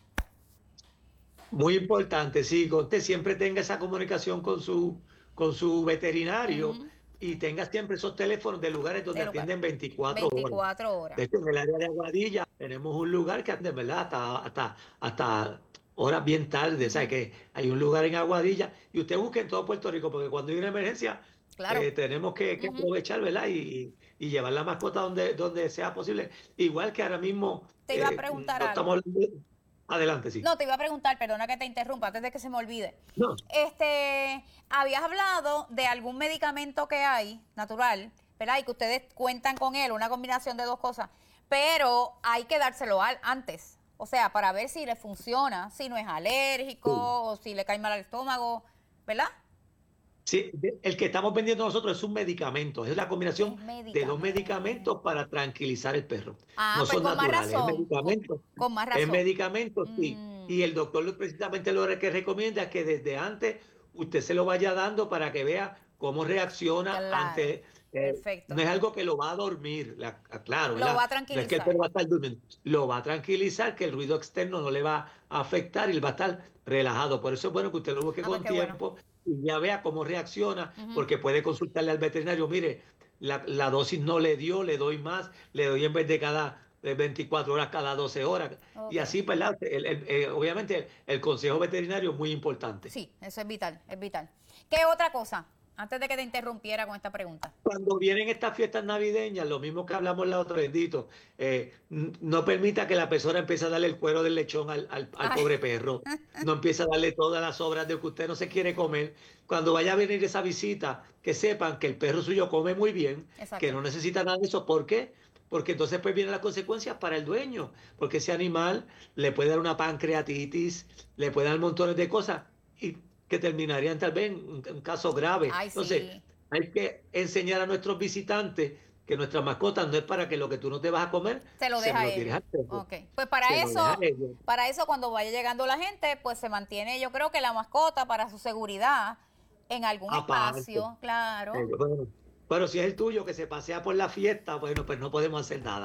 Speaker 14: Muy importante, sí, que usted siempre tenga esa comunicación con su veterinario y tenga siempre esos teléfonos de lugares donde atienden 24 horas. De hecho, en el área de Aguadilla tenemos un lugar que atiende, ¿verdad?, hasta horas bien tarde. ¿Sabe? Que hay un lugar en Aguadilla y usted busque en todo Puerto Rico, porque cuando hay una emergencia tenemos que aprovechar, ¿verdad?, y llevar la mascota donde sea posible. Igual que ahora mismo
Speaker 5: te iba a preguntar algo.
Speaker 14: Adelante, sí.
Speaker 5: No, te iba a preguntar, perdona que te interrumpa, antes de que se me olvide.
Speaker 14: No.
Speaker 5: Habías hablado de algún medicamento que hay, natural, ¿verdad? Y que ustedes cuentan con él, una combinación de 2 cosas, pero hay que dárselo antes. O sea, para ver si le funciona, si no es alérgico o si le cae mal al estómago, ¿verdad?
Speaker 14: Sí, el que estamos vendiendo nosotros es un medicamento, es la combinación de 2 medicamentos para tranquilizar el perro. No son naturales, es medicamento.
Speaker 5: Con más razón.
Speaker 14: Es medicamento, sí. Y el doctor precisamente lo que recomienda es que desde antes usted se lo vaya dando para que vea cómo reacciona ante...
Speaker 5: Perfecto.
Speaker 14: No es algo que lo va a dormir, claro.
Speaker 5: Lo va a tranquilizar.
Speaker 14: No es que el perro va a estar durmiendo. Lo va a tranquilizar, que el ruido externo no le va a afectar y él va a estar relajado. Por eso es bueno que usted lo busque con tiempo y ya vea cómo reacciona, porque puede consultarle al veterinario. Mire, la dosis no le dio, le doy más, le doy en vez de cada 24 horas, cada 12 horas. Y así, ¿verdad? Obviamente el consejo veterinario es muy importante.
Speaker 5: Sí, eso es vital, es vital. ¿Qué otra cosa? Antes de que te interrumpiera con esta pregunta.
Speaker 14: Cuando vienen estas fiestas navideñas, lo mismo que hablamos la otra vez, no permita que la persona empiece a darle el cuero del lechón al pobre perro. No empiece a darle todas las sobras de que usted no se quiere comer. Cuando vaya a venir esa visita, que sepan que el perro suyo come muy bien, que no necesita nada de eso. ¿Por qué? Porque entonces pues vienen las consecuencias para el dueño. Porque ese animal le puede dar una pancreatitis, le puede dar montones de cosas y que terminarían tal vez en un caso grave. Entonces, hay que enseñar a nuestros visitantes que nuestra mascota no es para que lo que tú no te vas a comer
Speaker 5: se lo deja él. Pues para eso cuando vaya llegando la gente, pues se mantiene, yo creo que la mascota para su seguridad en algún espacio, claro.
Speaker 14: Pero si es el tuyo que se pasea por la fiesta, bueno, pues no podemos hacer nada.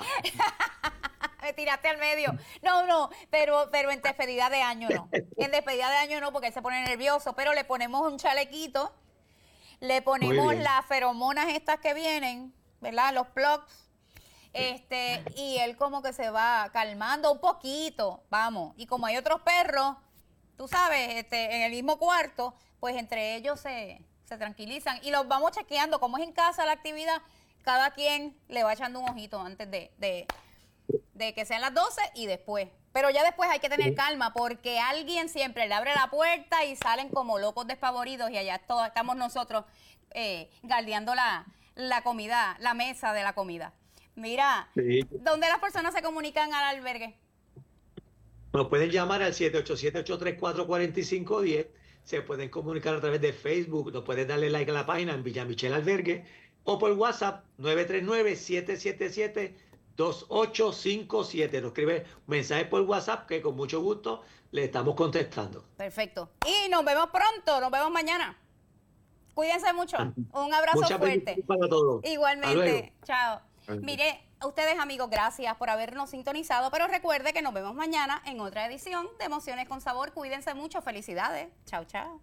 Speaker 5: Me tiraste al medio. No, pero en despedida de año no. En despedida de año no, porque él se pone nervioso, pero le ponemos un chalequito, le ponemos las feromonas estas que vienen, ¿verdad? Los plugs. Y él como que se va calmando un poquito, vamos. Y como hay otros perros, tú sabes, en el mismo cuarto, pues entre ellos se tranquilizan. Y los vamos chequeando, como es en casa la actividad, cada quien le va echando un ojito antes de que sean las 12 y después. Pero ya después hay que tener calma porque alguien siempre le abre la puerta y salen como locos despavoridos y allá estamos nosotros guardiando la comida, la mesa de la comida. Mira, ¿dónde las personas se comunican al albergue?
Speaker 14: Nos pueden llamar al 787-834-4510. Se pueden comunicar a través de Facebook. Nos pueden darle like a la página en Villa Michel Albergue o por WhatsApp 939-777-2857. Nos escribe un mensaje por WhatsApp que con mucho gusto le estamos contestando.
Speaker 5: Perfecto. Y nos vemos pronto. Nos vemos mañana. Cuídense mucho. Un abrazo fuerte.
Speaker 14: Para todos.
Speaker 5: Igualmente. Chao. Mire, a ustedes amigos, gracias por habernos sintonizado, pero recuerde que nos vemos mañana en otra edición de Emociones con Sabor. Cuídense mucho, felicidades. Chao, chao.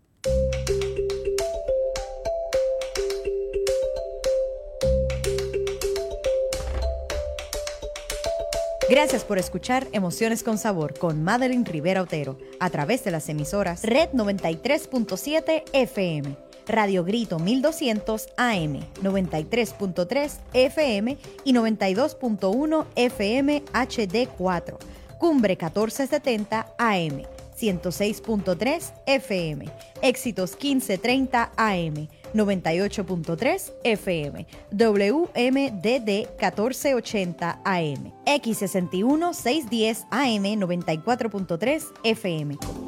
Speaker 1: Gracias por escuchar Emociones con Sabor con Madeline Rivera Otero a través de las emisoras Red 93.7 FM, Radio Grito 1200 AM, 93.3 FM y 92.1 FM HD4, Cumbre 1470 AM, 106.3 FM, Éxitos 1530 AM, 98.3 FM, WMDD 1480 AM, X61 610 AM, 94.3 FM.